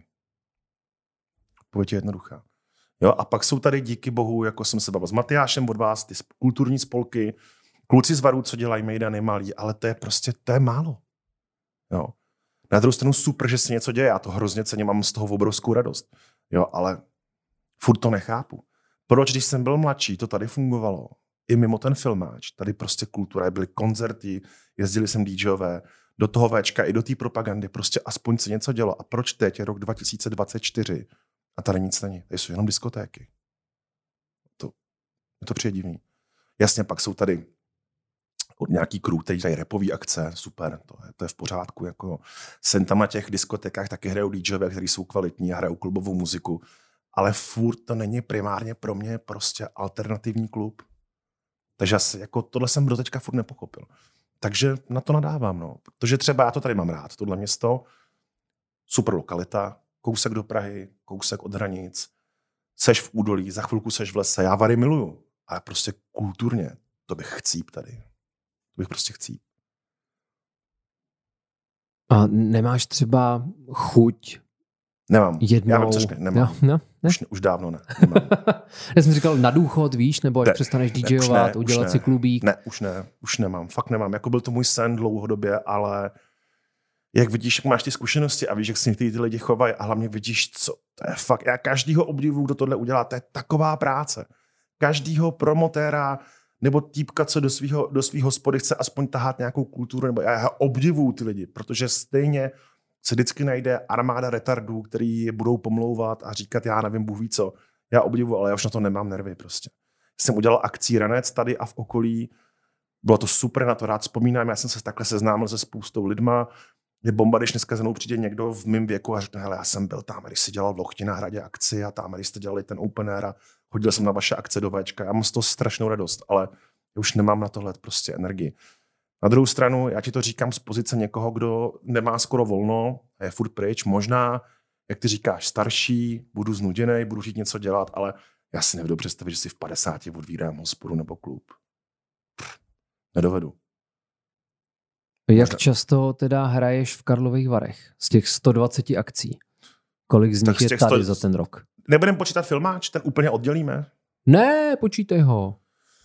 Odpověď je jednoduchá. Jo, a pak jsou tady díky bohu, jako jsem se bavil s Matyášem od vás, ty kulturní spolky, kluci z Varů, co dělají mejdany malí, ale to je prostě, to je málo. Jo. Na druhou stranu super, že se něco děje, já to hrozně cením, mám z toho obrovskou radost. Jo, ale furt to nechápu. Proč, když jsem byl mladší, to tady fungovalo? I mimo ten filmáč, tady prostě kultura, byly koncerty, jezdili jsem DJové, do toho Včka i do té propagandy, prostě aspoň se něco dělo. A proč teď je rok dva tisíce dvacet čtyři a tady nic není? Tady jsou jenom diskotéky. To, je to přijde divný. Jasně, pak jsou tady nějaký crew, který dají rapový akce, super, to je, to je v pořádku. Jako. Jsem tam na těch diskotekách taky hrajou DJové, který jsou kvalitní a hrajou klubovou muziku, ale furt to není primárně pro mě prostě alternativní klub. Takže asi, jako tohle jsem do teďka furt nepochopil. Takže na to nadávám, no. Protože třeba já to tady mám rád, tohle město, super lokalita, kousek do Prahy, kousek od hranic, seš v údolí, za chvilku seš v lese, já Vary miluju, ale prostě kulturně, to bych chcíp tady. To bych prostě chcíp. A nemáš třeba chuť Nemám. jednou... Já vím, což ne, nemám. No, no, ne? Už, už dávno ne. Nemám. Já jsem říkal na důchod, víš, nebo až ne, přestaneš ne, DJovat, ne, udělat si klubík. Ne, už ne, už nemám. Fakt nemám. Jako byl to můj sen dlouhodobě, ale jak vidíš, jak máš ty zkušenosti a víš, jak si ty, ty lidi chovají a hlavně vidíš, co to je fakt. Já každýho obdivuju, kdo tohle udělá, to je taková práce. Každýho promotéra nebo týpka, co do svýho, do svýho hospody chce aspoň tahat nějakou kulturu, nebo já obdivuju ty lidi, protože stejně se vždycky najde armáda retardů, který je budou pomlouvat a říkat, já nevím, Bůh ví co. Já obdivuju, ale já už na to nemám nervy prostě. Jsem udělal akcí Ranec tady a v okolí. Bylo to super, na to rád vzpomínám. Já jsem se takhle seznámil se spoustou lidma. Je bomba, když dneska za mnou přijde někdo v mém věku a řekne, hele, já jsem byl tam, když jsi dělal v Lochti na hradě akci a tam, když jste dělali ten open air a chodil jsem na vaše akce do Včka. Já mám z toho strašnou radost, ale já už nemám na tohle prostě energii. Na druhou stranu, já ti to říkám z pozice někoho, kdo nemá skoro volno a je furt pryč. Možná, jak ty říkáš, starší, budu znuděnej, budu chtít něco dělat, ale já si nevedu představit, že si v padesáti odvírám hospodu nebo klub. Pff, nedovedu. Jak Možná. často teda hraješ v Karlových Varech z těch sto dvacet akcí? Kolik z nich z je tady sto... za ten rok? Nebudeme počítat filmáč, ten úplně oddělíme? Ne, počítej ho.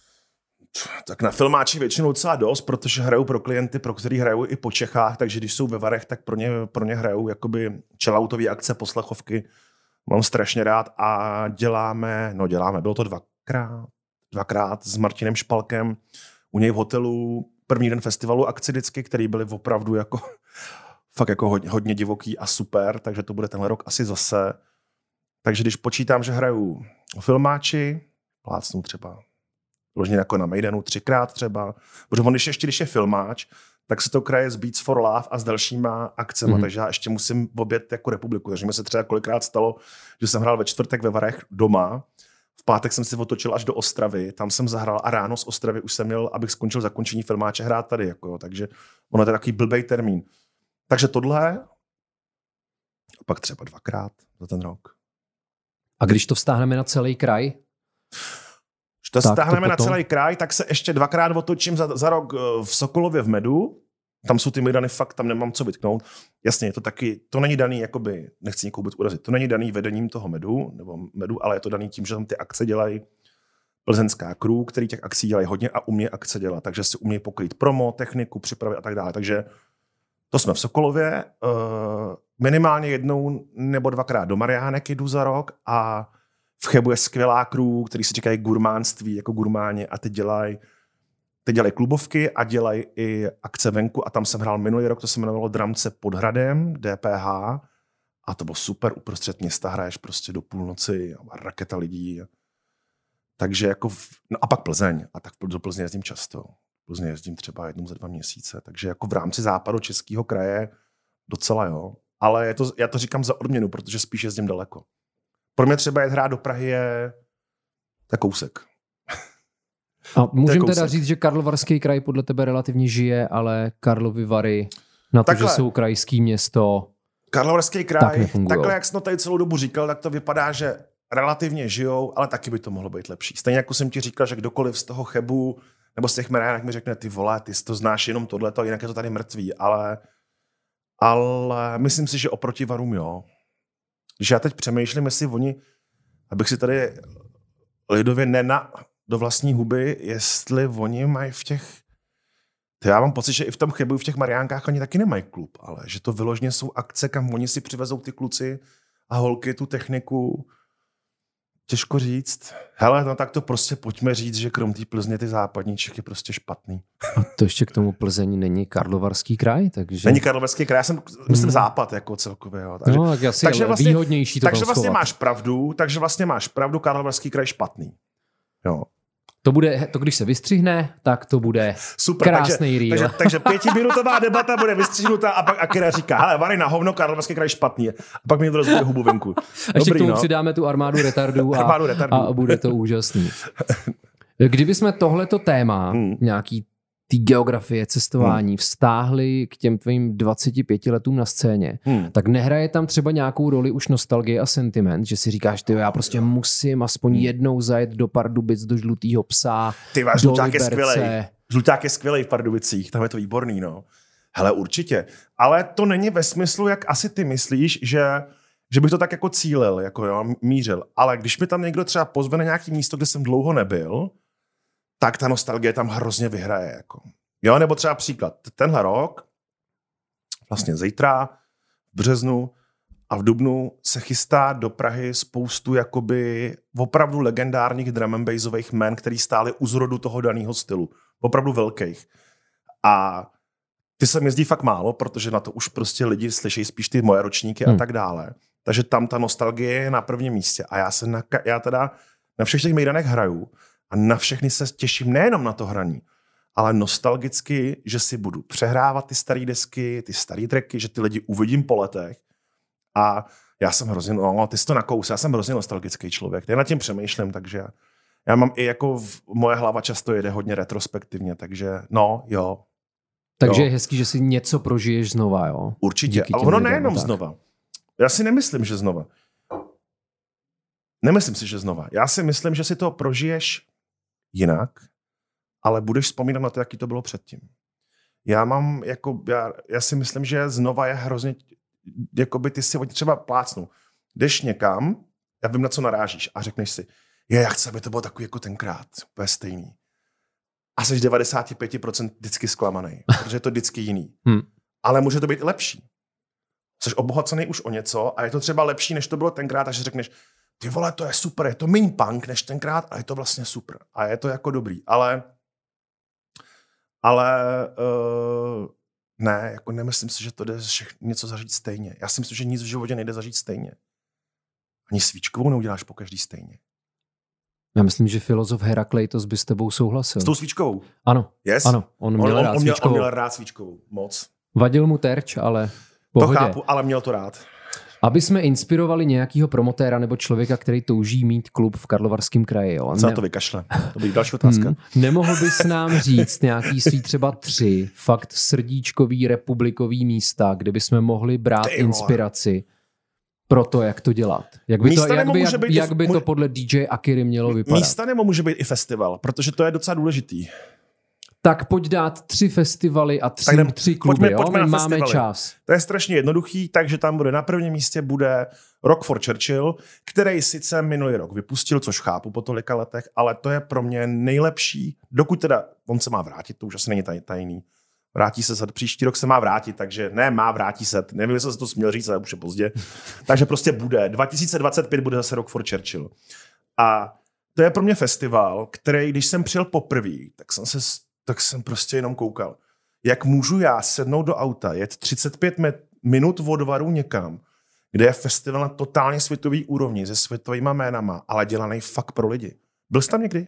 Tak na filmáči většinou docela dost, protože hrajou pro klienty, pro který hrajou i po Čechách, takže když jsou ve Varech, tak pro ně, pro ně hrajou jakoby chilloutový akce, poslechovky. Mám strašně rád a děláme, no děláme, bylo to dvakrát, dvakrát s Martinem Špalkem u něj v hotelu, první den festivalu akci vždycky, který byly opravdu jako fakt jako hodně, hodně divoký a super, takže to bude tenhle rok asi zase. Takže když počítám, že hraju filmáči, plácnu třeba vložně jako na Maidenu třikrát třeba, protože on když ještě, když je filmáč, tak se to kraje s Beats for Love a s dalšíma akcemi, mm. takže já ještě musím objet jako republiku. Takže mi se třeba kolikrát stalo, že jsem hrál ve čtvrtek ve Varech doma, v pátek jsem si otočil až do Ostravy, tam jsem zahrál a ráno z Ostravy už jsem měl, abych skončil zakončení filmáče, hrát tady. Jako, takže ono je to takový blbej termín. Takže tohle a pak třeba dvakrát za ten rok. A když to vztáhneme na celý kraj? Když to stáhneme na celý kraj, tak se ještě dvakrát otočím za, za rok v Sokolově v Medu, tam jsou ty Mejdany fakt, tam nemám co vytknout. Jasně, je to taky, to není daný, jakoby, nechci někoho vůbec urazit, to není daný vedením toho medu, nebo medu, ale je to daný tím, že tam ty akce dělají plzeňská crew, který těch akcí dělají hodně a umí akce dělat, takže si umí pokrýt promo, techniku, připravy a tak dále. Takže to jsme v Sokolově, uh, minimálně jednou nebo dvakrát do Mariánek jdu za rok a v Chebu je skvělá crew, který si říkají gurmánství, jako gurmáni a teď dělají teď dělají klubovky a dělají i akce venku a tam jsem hrál minulý rok, to se jmenovalo Dramce pod hradem, D P H a to bylo super, uprostřed města hraješ prostě do půlnoci a raketa lidí. Takže jako, v, no a pak Plzeň a tak do Plzně jezdím často. Plzně jezdím třeba jednou za dva měsíce, takže jako v rámci západu českého kraje docela jo, ale je to, já to říkám za odměnu, protože spíš jezdím daleko. Pro mě třeba jet hrát do Prahy je tak kousek. A můžeme teda říct, že Karlovarský kraj podle tebe relativně žije, ale Karlovy Vary na to, takhle, že jsou krajský město, Karlovarský kraj, tak takhle jak jsem to tady celou dobu říkal, tak to vypadá, že relativně žijou, ale taky by to mohlo být lepší. Stejně jako jsem ti říkal, že kdokoliv z toho Chebu nebo z těch Mariánek mi řekne, ty vole, ty to znáš jenom tohleto, jinak je to tady mrtvý, ale, ale myslím si, že oproti Varům jo. Když já teď přemýšlím, jestli oni, abych si tady lidově nena do vlastní huby, jestli oni mají v těch... To já mám pocit, že i v tom Chebu, v těch Mariánkách oni taky nemají klub, ale že to vyloženě jsou akce, kam oni si přivezou ty kluci a holky, tu techniku. Těžko říct. Hele, no tak to prostě pojďme říct, že krom té Plzně ty západní Čech je prostě špatný. A to ještě k tomu Plzeň není Karlovarský kraj, takže... Není Karlovarský kraj, já jsem, myslím, hmm. západ jako celkově. Jo. Takže, no, tak asi, takže vlastně, výhodnější to Takže vlastně máš pravdu, takže vlastně máš pravdu, Karlovarský kraj špatný. Jo. To bude, to když se vystřihne, tak to bude super, krásný reel. Takže, takže pětiminutová debata bude vystřihnutá a pak Akira říká, hele, Vary na hovno, Karlovarský kraj špatný. A pak mi to rozbije hubu venku. A ještě k tomu no. přidáme tu armádu retardů a, armádu retardů. A bude to úžasný. Kdybychom tohleto téma, hmm. nějaký té geografie, cestování, hmm. vztáhli k těm tvým dvaceti pěti letům na scéně, hmm. tak nehraje tam třeba nějakou roli už nostalgie a sentiment, že si říkáš, ty já prostě musím aspoň hmm. jednou zajet do Pardubic, do Žlutýho psa, ty váš, do Liberce. Je skvělej. Žluták je skvělej v Pardubicích, tam je to výborný, no. Hele, určitě. Ale to není ve smyslu, jak asi ty myslíš, že, že bych to tak jako cílil, jako jo, mířil. Ale když mi tam někdo třeba pozve na nějaký místo, kde jsem dlouho nebyl, tak ta nostalgie tam hrozně vyhraje. Jako. Jo, nebo třeba příklad. Tenhle rok, vlastně zítra, v březnu a v dubnu se chystá do Prahy spoustu jakoby opravdu legendárních drum and bassových men, který stály u zrodu toho daného stylu. Opravdu velkých. A ty sem jezdí fakt málo, protože na to už prostě lidi slyší spíš ty moje ročníky hmm. a tak dále. Takže tam ta nostalgie je na prvním místě. A já se na, já teda na všech těch mejdanech hraju a na všechny se těším nejenom na to hraní, ale nostalgicky, že si budu přehrávat ty staré desky, ty staré tracky, že ty lidi uvidím po letech. A já jsem hrozně, no, ty jsi to nakous, já jsem hrozně nostalgický člověk. Já nad tím přemýšlím, takže já, já mám i jako, v, moje hlava často jede hodně retrospektivně, takže no, jo. Takže jo. je hezký, že si něco prožiješ znova, jo? Určitě, ale ono nejenom tak. znova. Já si nemyslím, že znova. Nemyslím si, že znova. Já si myslím, že si to prožiješ jinak, ale budeš vzpomínat na to, jaký to bylo předtím. Já mám, jako, já, já si myslím, že znova je hrozně, jakoby ty si třeba plácnu. Jdeš někam, já vím, na co narážíš a řekneš si, je, já chci, aby to bylo takový jako tenkrát, úplně stejný. A jsi devadesát pět procent vždycky zklamaný, protože je to vždycky jiný. Hmm. Ale může to být i lepší. Jsi obohacený už o něco a je to třeba lepší, než to bylo tenkrát, až řekneš, ty vole, to je super, je to méně punk než tenkrát a je to vlastně super. A je to jako dobrý, ale ale uh, ne, jako nemyslím si, že to jde něco zažít stejně. Já si myslím, že nic v životě nejde zažít stejně. Ani svíčkovou neuděláš po každý stejně. Já myslím, že filozof Herakleitos by s tebou souhlasil. S tou svíčkovou? Ano, yes? ano, on měl on, rád on, měl, svíčkovou. On měl rád svíčkovou, moc. Vadil mu terč, ale pohodě. To chápu, ale měl to rád. Aby jsme inspirovali nějakého promotéra nebo člověka, který touží mít klub v Karlovarském kraji. Jo. Co na to vykašle? To by další otázka. Hmm. Nemohl bys nám říct nějaký svý třeba tři fakt srdíčkový republikový místa, kde bychom mohli brát inspiraci pro to, jak to dělat? Jak by, to, jak by, jak, jak by to podle D J Akiry mělo vypadat? Místa nebo může být i festival, protože to je docela důležitý. Tak pojď dát tři festivaly a tři, jdem, tři kluby, pojďme, jo? pojďme My na máme festivaly. čas. To je strašně jednoduchý, takže tam bude na prvním místě bude Rock for Churchill, který sice minulý rok vypustil, což chápu po tolika letech, ale to je pro mě nejlepší, dokud teda on se má vrátit, to už asi není taj, tajný. Vrátí se za příští rok se má vrátit, takže ne, má vrátí se. Nevím, jestli se to směl říct, ale už je pozdě. Takže prostě bude. dva tisíce dvacet pět bude zase Rock for Churchill. A to je pro mě festival, který, když jsem přijel poprvé, tak jsem se, tak jsem prostě jenom koukal. Jak můžu já sednout do auta, jet třicet pět minut od Varu někam, kde je festival na totálně světový úrovni, se světovýma jménama, ale dělaný fakt pro lidi. Byl jsi tam někdy?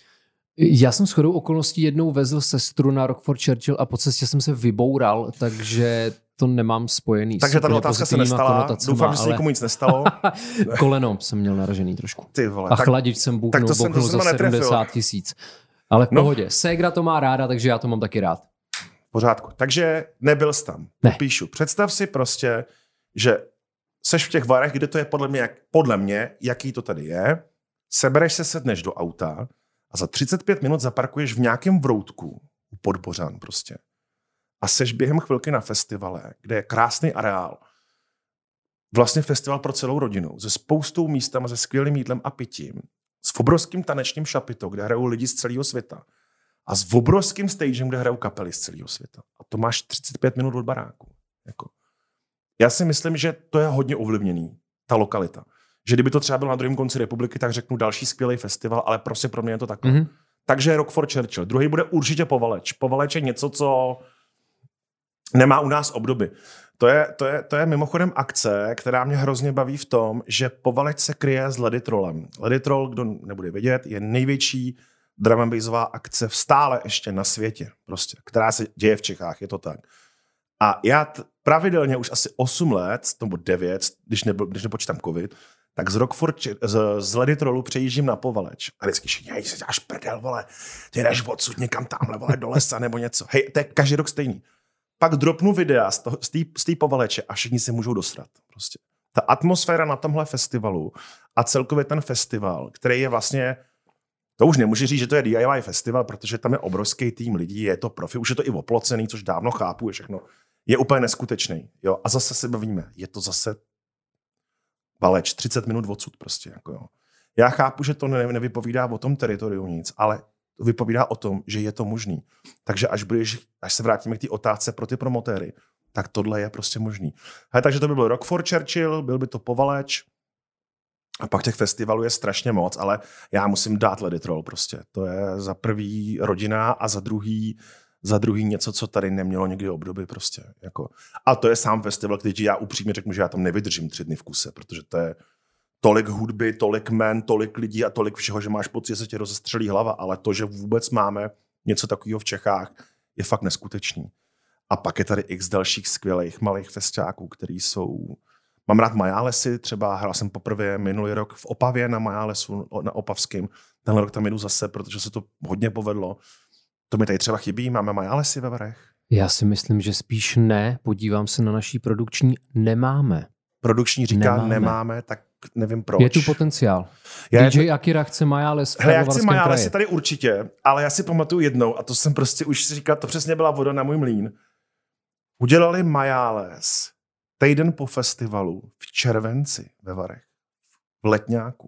Já jsem shodou okolností jednou vezl sestru na Rock for Churchill a po cestě jsem se vyboural, takže to nemám spojený. Takže ta otázka se nestala. Doufám, že se ale... nikomu nic nestalo. Koleno jsem měl naražený trošku. Ty vole, a tak, chladič jsem buknul, to jsem, to za sedmdesát tisíc. Ale v no. pohodě. Ségra to má ráda, takže já to mám taky rád. V pořádku. Takže nebyl jsi tam. Ne. Popíšu. Představ si prostě, že seš v těch Varech, kde to je podle mě, jak, podle mě, jaký to tady je, sebereš se, sedneš do auta a za třicet pět minut zaparkuješ v nějakém vroutku u Podbořan prostě. A seš během chvilky na festivale, kde je krásný areál. Vlastně festival pro celou rodinu. Se spoustou místama, se skvělým jídlem a pitím. S obrovským tanečním šapitou, kde hrajou lidi z celého světa. A s obrovským stagem, kde hrajou kapely z celého světa. A to máš třicet pět minut od baráku. Jako. Já si myslím, že to je hodně ovlivněný, ta lokalita. Že kdyby to třeba bylo na druhém konci republiky, tak řeknu další skvělý festival, ale prostě pro mě je to takové. Mm-hmm. Takže Rock for Churchill. Druhý bude určitě Povaleč. Povaleč je něco, co nemá u nás obdoby. To je, to je, to je mimochodem akce, která mě hrozně baví v tom, že Povaleč se kryje s Ladytrollem. Ladytroll, kdo nebude vědět, je největší drum and bassová akce stále ještě na světě, prostě, která se děje v Čechách, je to tak. A já t- pravidelně už asi osm let, nebo devět, když, nebyl, když nepočítám covid, tak z Rockford, z, z Ladytrollu přejíždím na Povaleč. A vždycky štěj, si dáš prdel, vole, ty jdeš odsud někam tamhle, vole, do lesa nebo něco. Hej, to je každý rok stejný. Pak dropnu videa z té Povaleče a všichni se můžou dosrat. Prostě. Ta atmosféra na tomhle festivalu a celkově ten festival, který je vlastně, to už nemůžu říct, že to je D I Y festival, protože tam je obrovský tým lidí, je to profi, už je to i oplocený, což dávno chápu, je všechno. Je úplně neskutečný. Jo? A zase se bavíme, je to zase Valeč, třicet minut odsud prostě. Jako jo. Já chápu, že to ne, nevypovídá o tom teritoriu nic, ale to vypovídá o tom, že je to možný. Takže až, budeš, až se vrátíme k té otázce pro ty promotéry, tak tohle je prostě možný. Hele, takže to by byl Rock for Churchill, byl by to Povaleč, a pak těch festivalů je strašně moc, ale já musím dát Ladytroll prostě. To je za prvý rodina a za druhý, za druhý něco, co tady nemělo nikdy obdoby prostě. Jako. A to je sám festival, který já upřímně řeknu, že já tam nevydržím tři dny v kuse, protože to je tolik hudby, tolik men, tolik lidí a tolik všeho, že máš pocit, že se tě rozestřelí hlava, ale to, že vůbec máme něco takového v Čechách, je fakt neskutečný. A pak je tady x dalších skvělých malých festiáků, který jsou... Mám rád Majálesy, třeba hrál jsem poprvé minulý rok v Opavě na Majálesu, na Opavském. Tenhle rok tam jdu zase, protože se to hodně povedlo. To mi tady třeba chybí, máme Majálesy ve Varech? Já si myslím, že spíš ne. Podívám se na naší produkční, nemáme. Produkční říká nemáme, nemáme tak nevím proč. Je tu potenciál. Já D J je... Akira chce Majáles v Karlovarském kraji. Já chci Majálesy tady určitě, ale já si pamatuju jednou, a to jsem prostě už si říkal, to přesně byla voda na můj mlýn. Udělali Majáles týden po festivalu v červenci ve Varech, v Letňáku.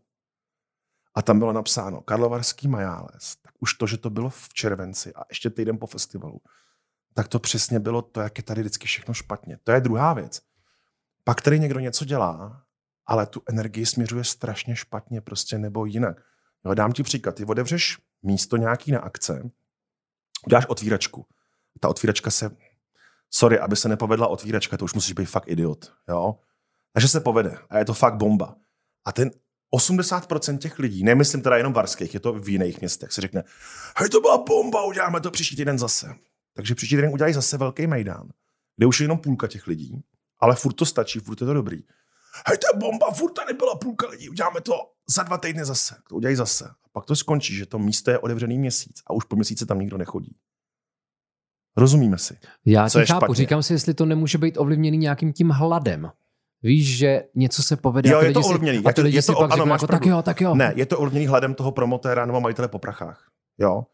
A tam bylo napsáno Karlovarský Majáles. Tak už to, že to bylo v červenci a ještě týden po festivalu, tak to přesně bylo to, jak je tady vždycky všechno špatně. To je druhá věc. Pak tady někdo něco dělá, ale tu energii směřuje strašně špatně, prostě nebo jinak. Jo, dám ti příklad. Ty otevřeš místo nějaký na akce, uděláš otvíračku. Ta otvíračka se... Sorry, aby se nepovedla otvíračka, to už musíš být fakt idiot. Jo? Takže se povede a je to fakt bomba. A ten osmdesát procent těch lidí, nemyslím teda jenom varských, je to v jiných městech, se řekne, hej, to byla bomba, uděláme to příští týden zase. Takže příští týden udělají zase velký mejdán, kde už je jenom půlka těch lidí, ale furt to stačí, furt je to dobrý. Hej, to je bomba, furt tady byla půlka lidí, uděláme to za dva týdny zase. To udělají zase. A pak to skončí, že to místo je otevřený měsíc a už po měsíci tam nikdo nechodí. Rozumíme si. Já tě chápu, špatně. Říkám si, jestli to nemůže být ovlivněný nějakým tím hladem. Víš, že něco se povede jo, a ty je to lidi ovlivněný. si, a ty lidi je si to, pak ano, řeknou, jako, tak jo, tak jo. Ne, je to ovlivněný hladem toho promotéra nebo majitele po prachách. Jo?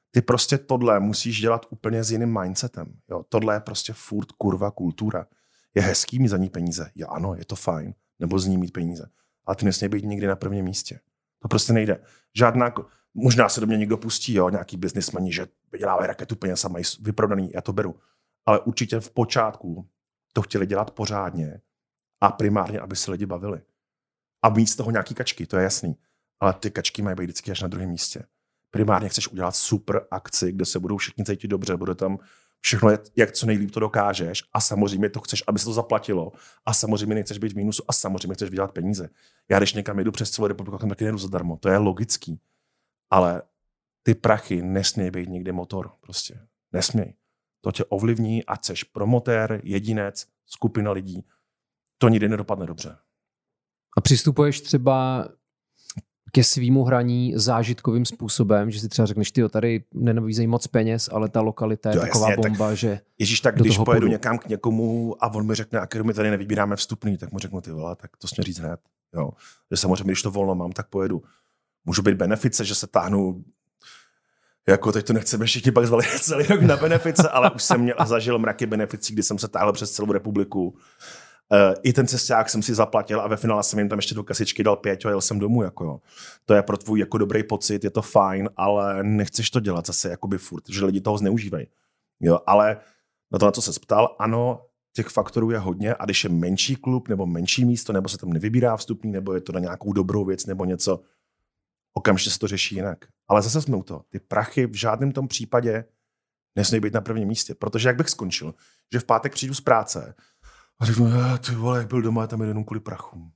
Ty prostě tohle musíš dělat úplně s jiným mindsetem. Jo? Tohle je prostě furt kurva kultura. Je hezký mít za ní peníze. Jo, ano, je to fajn. Nebo z ní mít peníze. Ale ty nesmí být nikdy na prvním místě. To prostě nejde. Žádná, možná se do mě někdo pustí, jo, nějaký biznismani, že vydělávají raketu peněz a mají vyprodaný, já to beru. Ale určitě v počátku to chtěli dělat pořádně a primárně, aby se lidi bavili. A mít z toho nějaký kačky, to je jasný. Ale ty kačky mají být vždycky až na druhém místě. Primárně chceš udělat super akci, kde se budou všichni cítit dobře, bude tam všechno, jak co nejlíp to dokážeš a samozřejmě to chceš, aby se to zaplatilo a samozřejmě nechceš být v mínusu a samozřejmě chceš vydělat peníze. Já když někam jdu přes celou republiku, tam taky nejdu zadarmo, to je logický. Ale ty prachy nesmějí být nikdy motor, prostě. Nesmějí. To tě ovlivní, ať seš promotér, jedinec, skupina lidí. To nikdy nedopadne dobře. A přistupuješ třeba ke svýmu hraní zážitkovým způsobem, že si třeba řekneš, ty tady nenabízejí moc peněz, ale ta lokalita je jo, taková jasně, bomba, tak, že Ježíš, tak když pojedu půjdu. někam k někomu a on mi řekne, a my tady nevybíráme vstupný, tak mu řeknu, ty vole, tak to směř říct hned. Jo. Že samozřejmě, když to volno mám, tak pojedu. Můžu být benefice, že se táhnu, jako teď to nechceme všichni pak zvalit celý rok na benefice, ale už jsem měl a zažil mraky beneficí, kdy jsem se táhl přes celou republiku. Uh, I ten cesták jsem si zaplatil a ve finále jsem jim tam ještě do kasičky dal pět a jel jsem domů. Jako jo. To je pro tvůj jako dobrý pocit, je to fajn, ale nechceš to dělat zase jakoby furt, že lidi toho zneužívají. Jo, ale na to, na co se ptal, ano, těch faktorů je hodně a když je menší klub nebo menší místo, nebo se tam nevybírá vstupný, nebo je to na nějakou dobrou věc nebo něco, okamžitě se to řeší jinak. Ale zase jsme u toho. Ty prachy v žádném tom případě nesmí být na prvním místě, protože jak bych skončil, že v pátek přijdu z práce a řeknu, ty vole, jak byl doma, tam jenom kvůli prachům.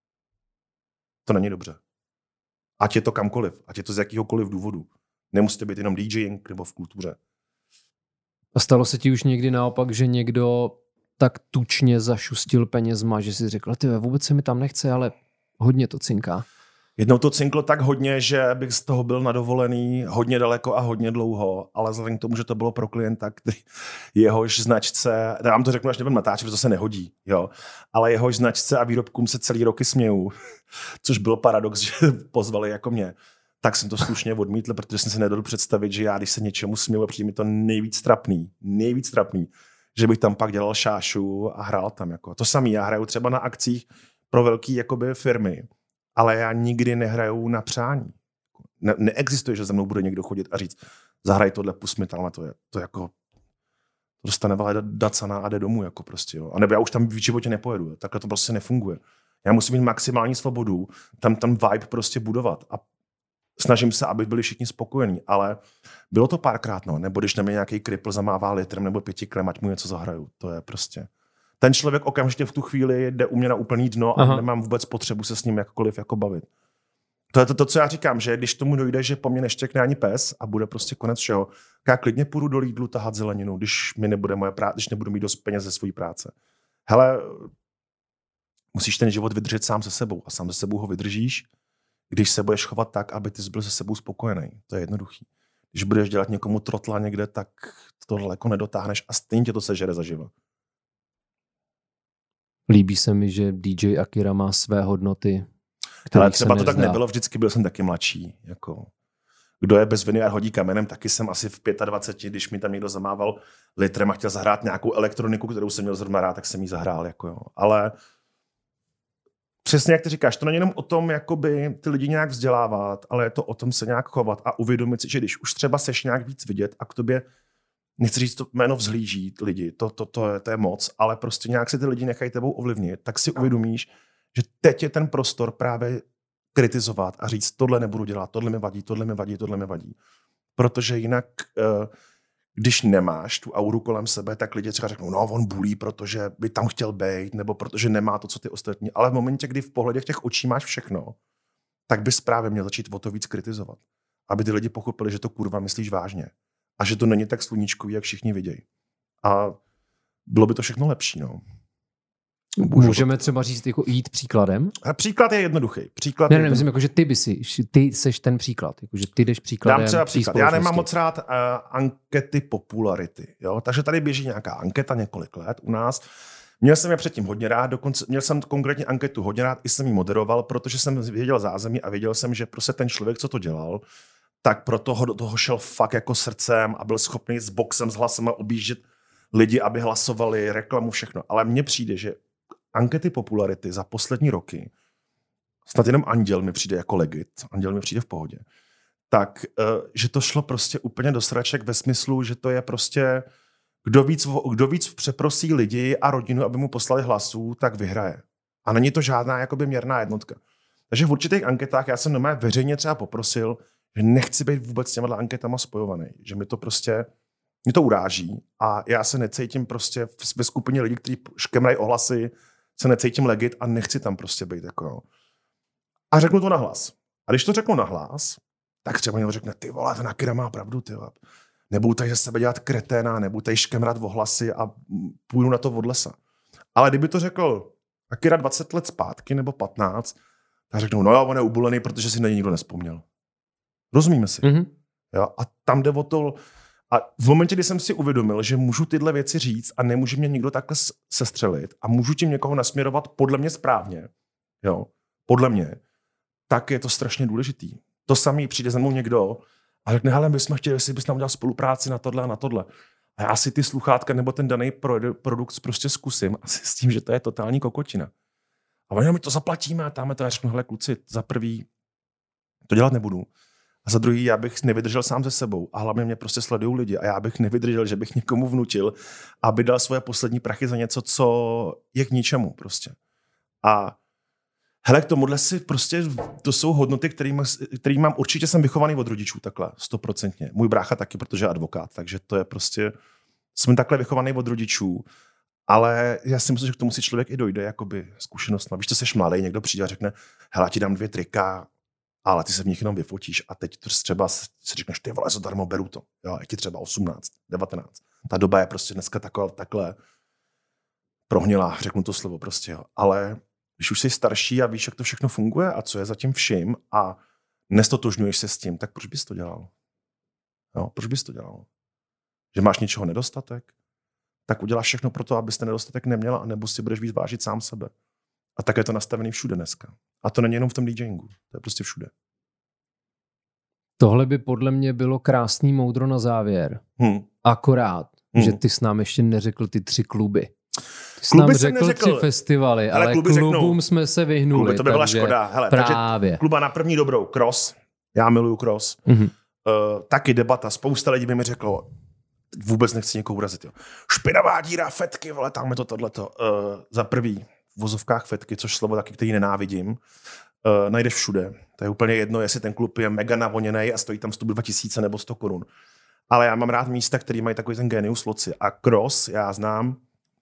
To není dobře. Ať je to kamkoliv, ať je to z jakýhokoliv důvodu. Nemusíte být jenom DJing nebo v kultuře. A stalo se ti už někdy naopak, že někdo tak tučně zašustil penězma, že si řekl, ty vůbec se mi tam nechce, ale hodně to cinká. Jednou to cinklo tak hodně, že bych z toho byl nadovolený hodně daleko a hodně dlouho, ale vzhledem k tomu, že to bylo pro klienta, který jehož značce, já vám to řeknu, až nebudem natáčet, protože to se nehodí, jo, ale jehož značce a výrobkům se celý roky smějou, což byl paradox, že pozvali jako mě, tak jsem to slušně odmítl, protože jsem si nedovedl představit, že já, když se něčemu směju, a přijde mi to nejvíc trapný, nejvíc trapný, že bych tam pak dělal šášu a hrál tam. Jako. To samý, já hraju třeba na akcích pro velké jakoby firmy, ale já nikdy nehraju na přání. Ne- neexistuje, že za mnou bude někdo chodit a říct, zahraj tohle, pust mi tam, to je to jako, to dostane vele dacana a jde domů, jako prostě, jo. A nebo já už tam v životě nepojedu, takhle to prostě nefunguje. Já musím mít maximální svobodu, tam tam vibe prostě budovat a snažím se, aby byli všichni spokojení, ale bylo to párkrát, no, nebo když na mě nějaký kripl zamává litrem nebo pětiklem, ať mu něco zahraju, to je prostě... Ten člověk okamžitě v tu chvíli jde u mě na úplný dno a Aha. nemám vůbec potřebu se s ním jakkoliv jako bavit. To je to, to, co já říkám, že když tomu dojde, že po mně neštěkne ani pes a bude prostě konec všeho, já klidně půjdu do Lidlu tahat zeleninu, když mi nebude moje práce, když nebudu mít dost peněz ze své práce. Hele, musíš ten život vydržet sám se sebou a sám se sebou ho vydržíš, když se budeš chovat tak, aby ty byl se sebou spokojený. To je jednoduchý. Když budeš dělat někomu trotla někde, tak to daleko nedotáhneš a stejně tě to sežere zaživa. Líbí se mi, že D J Akira má své hodnoty, ale třeba to tak nebylo, vždycky byl jsem taky mladší. Jako. Kdo je bez viny a hodí kamenem, taky jsem asi v dvacet pět, když mi tam někdo zamával litrem a chtěl zahrát nějakou elektroniku, kterou jsem měl zrovna rád, tak jsem jí zahrál. Jako jo. Ale přesně jak ty říkáš, to není jenom o tom, jakoby ty lidi nějak vzdělávat, ale je to o tom se nějak chovat a uvědomit si, že když už třeba seš nějak víc vidět a k tobě, nechci říct, to jméno vzhlíží lidi, to, to, to, je, to je moc, ale prostě nějak se ty lidi nechají tebou ovlivnit, tak si uvědomíš, že teď je ten prostor právě kritizovat a říct, tohle nebudu dělat, tohle mi vadí, tohle mi vadí, tohle mi vadí. Protože jinak, když nemáš tu auru kolem sebe, tak lidi třeba řeknou, no on bulí, protože by tam chtěl být, nebo protože nemá to, co ty ostatní. Ale v momentě, kdy v pohledě těch očí máš všechno, tak bys právě měl začít o to víc kritizovat. Aby ty lidi pochopili, že to kurva myslíš vážně. A že to není tak sluníčkový, jak všichni vidějí. A bylo by to všechno lepší, no. Můžeme třeba říct, jako jít příkladem? A příklad je jednoduchý. Příklad ne, je ne, myslím, jako, že ty by si, ty seš ten příklad, jako, že ty jdeš příkladem. Dám třeba příklad. Já nemám moc rád uh, ankety popularity, jo? Takže tady běží nějaká anketa několik let u nás. Měl jsem je předtím hodně rád, dokonce měl jsem konkrétně anketu hodně rád, i jsem ji moderoval, protože jsem věděl zázemí a věděl jsem, že prostě ten člověk, co to dělal, tak pro toho do toho šel fakt jako srdcem a byl schopný s boxem, s hlasem objíždět lidi, aby hlasovali, reklamu, všechno. Ale mně přijde, že ankety popularity za poslední roky, snad jenom Anděl mi přijde jako legit, Anděl mi přijde v pohodě, tak, že to šlo prostě úplně do sraček ve smyslu, že to je prostě kdo víc, kdo víc přeprosí lidi a rodinu, aby mu poslali hlasů, tak vyhraje. A není to žádná jakoby měrná jednotka. Takže v určitých anketách já jsem normálně veřejně třeba poprosil, že nechci být vůbec s těma anketama spojovaný, že mi to prostě, mě to uráží a já se necítím prostě ve skupině lidí, kteří škemrají ohlasy, se necítím legit a nechci tam prostě být. Jako. A řeknu to nahlas. A když to řeknu nahlas, tak třeba někdo řekne, ty vole, ten Akira má pravdu, ty vole. Nebudu tady ze sebe dělat kreténa, nebudu tady škemrat ohlasy a půjdu na to od lesa. Ale kdyby to řekl Akira dvacet let zpátky nebo patnáct, tak řeknu, no jo, on je ubolený, protože si na něj nikdo nespomněl. Rozumíme si. Mm-hmm. Jo? A tam jde o to, a v momentě, kdy jsem si uvědomil, že můžu tyhle věci říct a nemůže mě nikdo takhle sestřelit a můžu tím někoho nasměrovat podle mě správně, jo, podle mě, tak je to strašně důležitý. To samý přijde za mnou někdo a řekne, hele, my jsme chtěli, jestli bys nám udělal spolupráci na tohle a na tohle. A já si ty sluchátka nebo ten daný produkt prostě zkusím a s tím, že to je totální kokotina. A oni, my to zaplatíme a tam to já řeknu, hele, kluci, za prvý to dělat nebudu. A za druhý, já bych nevydržel sám se sebou. A hlavně mě prostě sledují lidi. A já bych nevydržel, že bych někomu vnutil, aby dal svoje poslední prachy za něco, co je k ničemu prostě. A hele, k tomuhle si prostě, to jsou hodnoty, kterými, který mám, určitě jsem vychovaný od rodičů takhle, stoprocentně. Můj brácha taky, protože je advokát, takže to je prostě, jsem takhle vychovaný od rodičů. Ale já si myslím, že k tomu si člověk i dojde, jakoby zkušenostma. Víš, to seš mladý, někdo přijde a řekne, hele, ti dám dvě trika, ale ty se v nich jenom vyfotíš a teď to třeba si řekneš, ty vole, zadarmo, beru to. Jo, je ti třeba osmnáct, devatenáct. Ta doba je prostě dneska takhle, takhle prohnilá, řeknu to slovo prostě. Jo. Ale když už jsi starší a víš, jak to všechno funguje a co je za tím vším a nestotožňuješ se s tím, tak proč bys to dělal? Jo, proč bys to dělal? Že máš něčeho nedostatek? Tak uděláš všechno pro to, abys ten nedostatek neměla, anebo si budeš víc vážit sám sebe. A tak je to nastavený všude dneska. A to není jenom v tom DJingu. To je prostě všude. Tohle by podle mě bylo krásný moudro na závěr. Hmm. Akorát, hmm. že ty s nám ještě neřekl ty tři kluby. Ty jsi nám řekl neřekl, tři festivaly, ale, ale klubům řeknou, jsme se vyhnuli. Kluby, to by byla škoda. Hele, právě. Kluba na první dobrou. Cross. Já miluju Cross. Hmm. Uh, taky debata. Spousta lidí by mi řeklo, vůbec nechci někoho urazit. Jo. Špinavá díra, fetky, vole, tam je to tohleto. Uh, za prvý. V vozovkách fetky, což slovo taky, který nenávidím, uh, najdeš všude. To je úplně jedno, jestli ten klub je mega navoněnej a stojí tam sto dva tisíce nebo sto korun. Ale já mám rád místa, které mají takový ten genius loci. A Cross, já znám,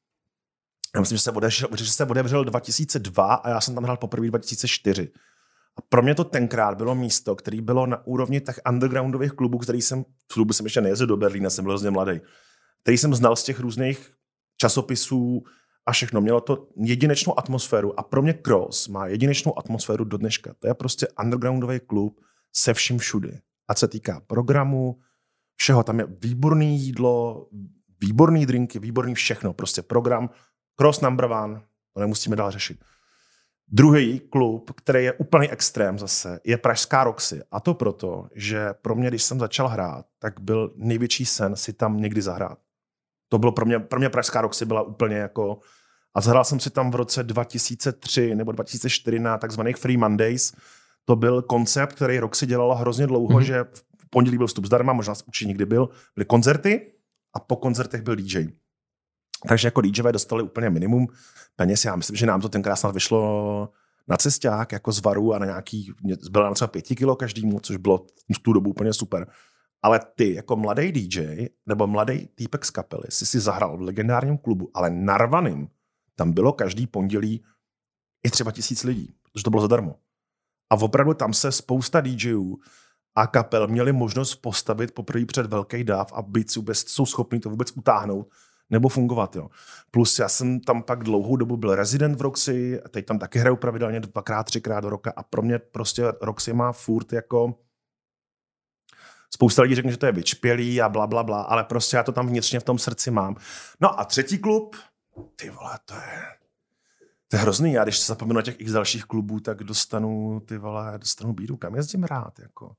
já myslím, že se odevřel, že se odevřel dva tisíce dva a já jsem tam hrál poprvé dva tisíce čtyři. A pro mě to tenkrát bylo místo, které bylo na úrovni těch undergroundových klubů, který jsem, v klubu jsem ještě nejezdil do Berlína, jsem byl hrozně mladý, který jsem znal z těch různých časopisů a všechno. Mělo to jedinečnou atmosféru a pro mě Cross má jedinečnou atmosféru do dneška. To je prostě undergroundový klub se vším všudy. A co se týká programu, všeho, tam je výborný jídlo, výborný drinky, výborný všechno. Prostě program Cross number one, to nemusíme dál řešit. Druhý klub, který je úplný extrém zase, je pražská Roxy. A to proto, že pro mě, když jsem začal hrát, tak byl největší sen si tam někdy zahrát. To bylo pro mě, pro mě pražská Roxy byla úplně jako... A zahrál jsem si tam v roce dva tisíce tři nebo dva tisíce čtyři na takzvaných Free Mondays. To byl koncept, který Roxy dělala hrozně dlouho, mm-hmm. že v pondělí byl vstup zdarma, možná určitě někdy byl. Byly koncerty a po koncertech byl D J. Takže jako DJové dostali úplně minimum peněz. Já myslím, že nám to tenkrát snad vyšlo na cesták, jako z varu a na nějaký, bylo nám třeba pěti kilo každému, což bylo v tu dobu úplně super. Ale ty, jako mladý D J, nebo mladý týpek z kapely, si si zahrál v legendárním klubu, ale narvaným, tam bylo každý pondělí i třeba tisíc lidí, protože to bylo zadarmo. A opravdu tam se spousta DJů a kapel měli možnost postavit poprvé před velký dáv a být vůbec, jsou schopní to vůbec utáhnout nebo fungovat. Jo. Plus já jsem tam pak dlouhou dobu byl rezident v Roxy, a teď tam taky hraju pravidelně dvakrát, třikrát do roka a pro mě prostě Roxy má furt jako... Spousta lidí řekne, že to je vyčpělý a bla, bla, bla, ale prostě já to tam vnitřně v tom srdci mám. No a třetí klub, ty vole, to je, to je hrozný. Já když se zapomenu na těch x dalších klubů, tak dostanu, ty vole, dostanu bídu. Kam jezdím rád, jako.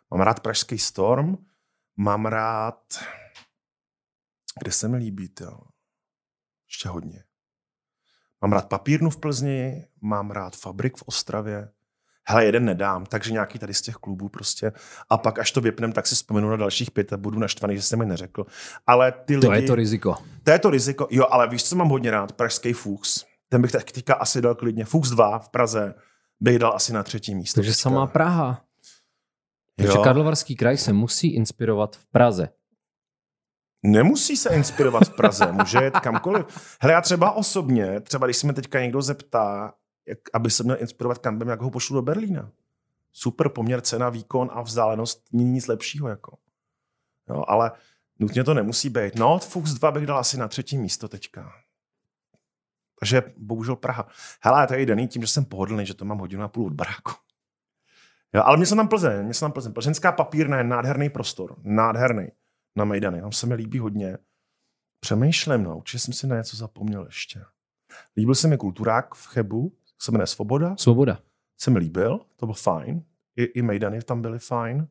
Mám rád Pražský Storm, mám rád... Kde se mi líbí, jo? Ještě hodně. Mám rád Papírnu v Plzni, mám rád Fabrik v Ostravě. Hele, jeden nedám, takže nějaký tady z těch klubů prostě. A pak, až to vypnem, tak si vzpomenu na dalších pět a budu naštvaný, že jsem mi neřekl. Ale ty to lidi... je to riziko. To je to riziko. Jo, ale víš, co mám hodně rád? Pražský Fuchs. Ten bych teďka asi dal klidně. Fuchs dva v Praze bych dal asi na třetí místo. Takže teďka. samá Praha. Takže Karlovarský kraj se musí inspirovat v Praze. Nemusí se inspirovat v Praze, může jet kamkoliv. Hele, já třeba osobně, třeba když se mě teďka někdo zeptá, jak, aby se měl inspirovat kam bym, jak ho pošlu do Berlína. Super poměr cena, výkon a vzdálenost, není nic lepšího. Jako. Jo, ale nutně to nemusí být. No, Fuchs dva bych dal asi na třetí místo teďka. Takže bohužel Praha. Hele, to je daný tím, že jsem pohodlný, že to mám hodinu a půl od baráku. Jo, ale mě se tam Plzeň, mě se tam Plzeň. Plzeňská Papírna je nádherný prostor, nádherný. Na Mejdany, tam se mi líbí hodně. Přemýšlím, no, určitě jsem si na něco zapomněl ještě. Líbil se mi Kulturák v Chebu, se jmenuje Svoboda. Svoboda. Se mi líbil, to byl fajn. I, i Mejdany tam byly fajn.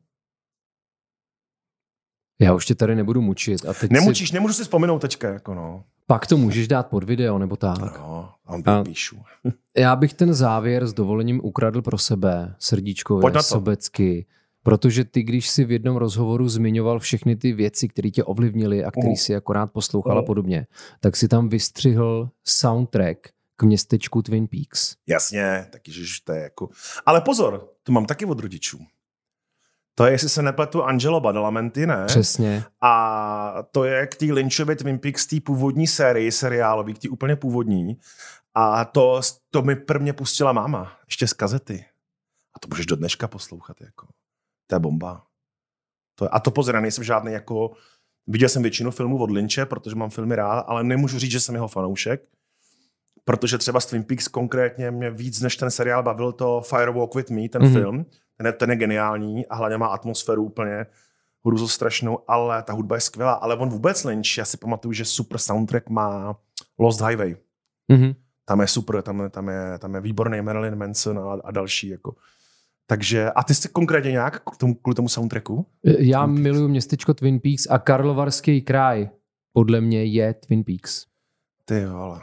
Já už tě tady nebudu mučit. A teď Nemučíš, si... nemůžu si vzpomenout teďka, jako no. Pak to můžeš dát pod video, nebo tak. No, tam a píšu. Já bych ten závěr s dovolením ukradl pro sebe, srdíčkově, sobecky. Protože ty, když si v jednom rozhovoru zmiňoval všechny ty věci, které tě ovlivnily a který uh. si akorát poslouchal uh. a podobně, tak si tam vystřihl soundtrack k městečku Twin Peaks. Jasně, taky, že to je jako... Ale pozor, to mám taky od rodičů. To je, jestli se nepletu, Angelo Badalamenti, ne? Přesně. A to je k té Lynchově Twin Peaks, té původní sérii seriálový, k té úplně původní. A to, to mi prvně pustila máma, ještě z kazety. A to můžeš do dneška poslouchat, jako... To je bomba. To je, a to pozor, nejsem žádný jako... Viděl jsem většinu filmů od Lynche, protože mám filmy rád, ale nemůžu říct, že jsem jeho fanoušek, protože třeba z Twin Peaks konkrétně mě víc než ten seriál bavil to Firewalk with Me, ten mm-hmm. film. Ten je, ten je geniální a hlavně má atmosféru úplně hruzostrašnou, ale ta hudba je skvělá. Ale on vůbec Lynch, já si pamatuju, že super soundtrack má Lost Highway. Mm-hmm. Tam je super, tam, tam, je, tam je výborný Marilyn Manson a, a další, jako... Takže, a ty jsi konkrétně nějak k tomu, kvůli tomu soundtracku? Já miluju městečko Twin Peaks a Karlovarský kraj podle mě je Twin Peaks. Ty jo, ale...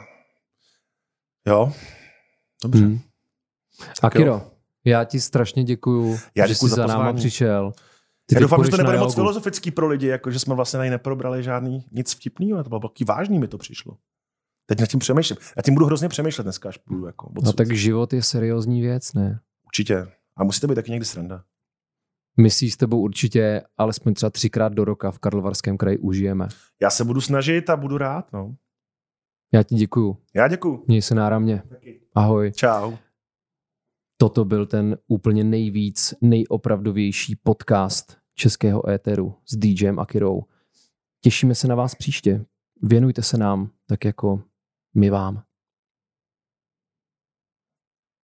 Jo, dobře. Hmm. Akiro, já ti strašně děkuju, já že jsi za, za náma přišel. Ty já doufám, že to nebude moc filozofický pro lidi, jako že jsme vlastně tady neprobrali žádný nic vtipného, to bylo taky vážný, mi to přišlo. Teď nad tím přemýšlím. Já tím budu hrozně přemýšlet dneska, až budu jako... No tak život je seriózní věc, ne? Určitě. A musíte být taky někdy sranda. My si s tebou určitě alespoň třeba třikrát do roka v Karlovarském kraji užijeme. Já se budu snažit a budu rád, no. Já ti děkuju. Já děkuju. Měj se náramně. Ahoj. Čau. Toto byl ten úplně nejvíc, nejopravdovější podcast českého éteru s DJem Akirou. Těšíme se na vás příště. Věnujte se nám tak jako my vám.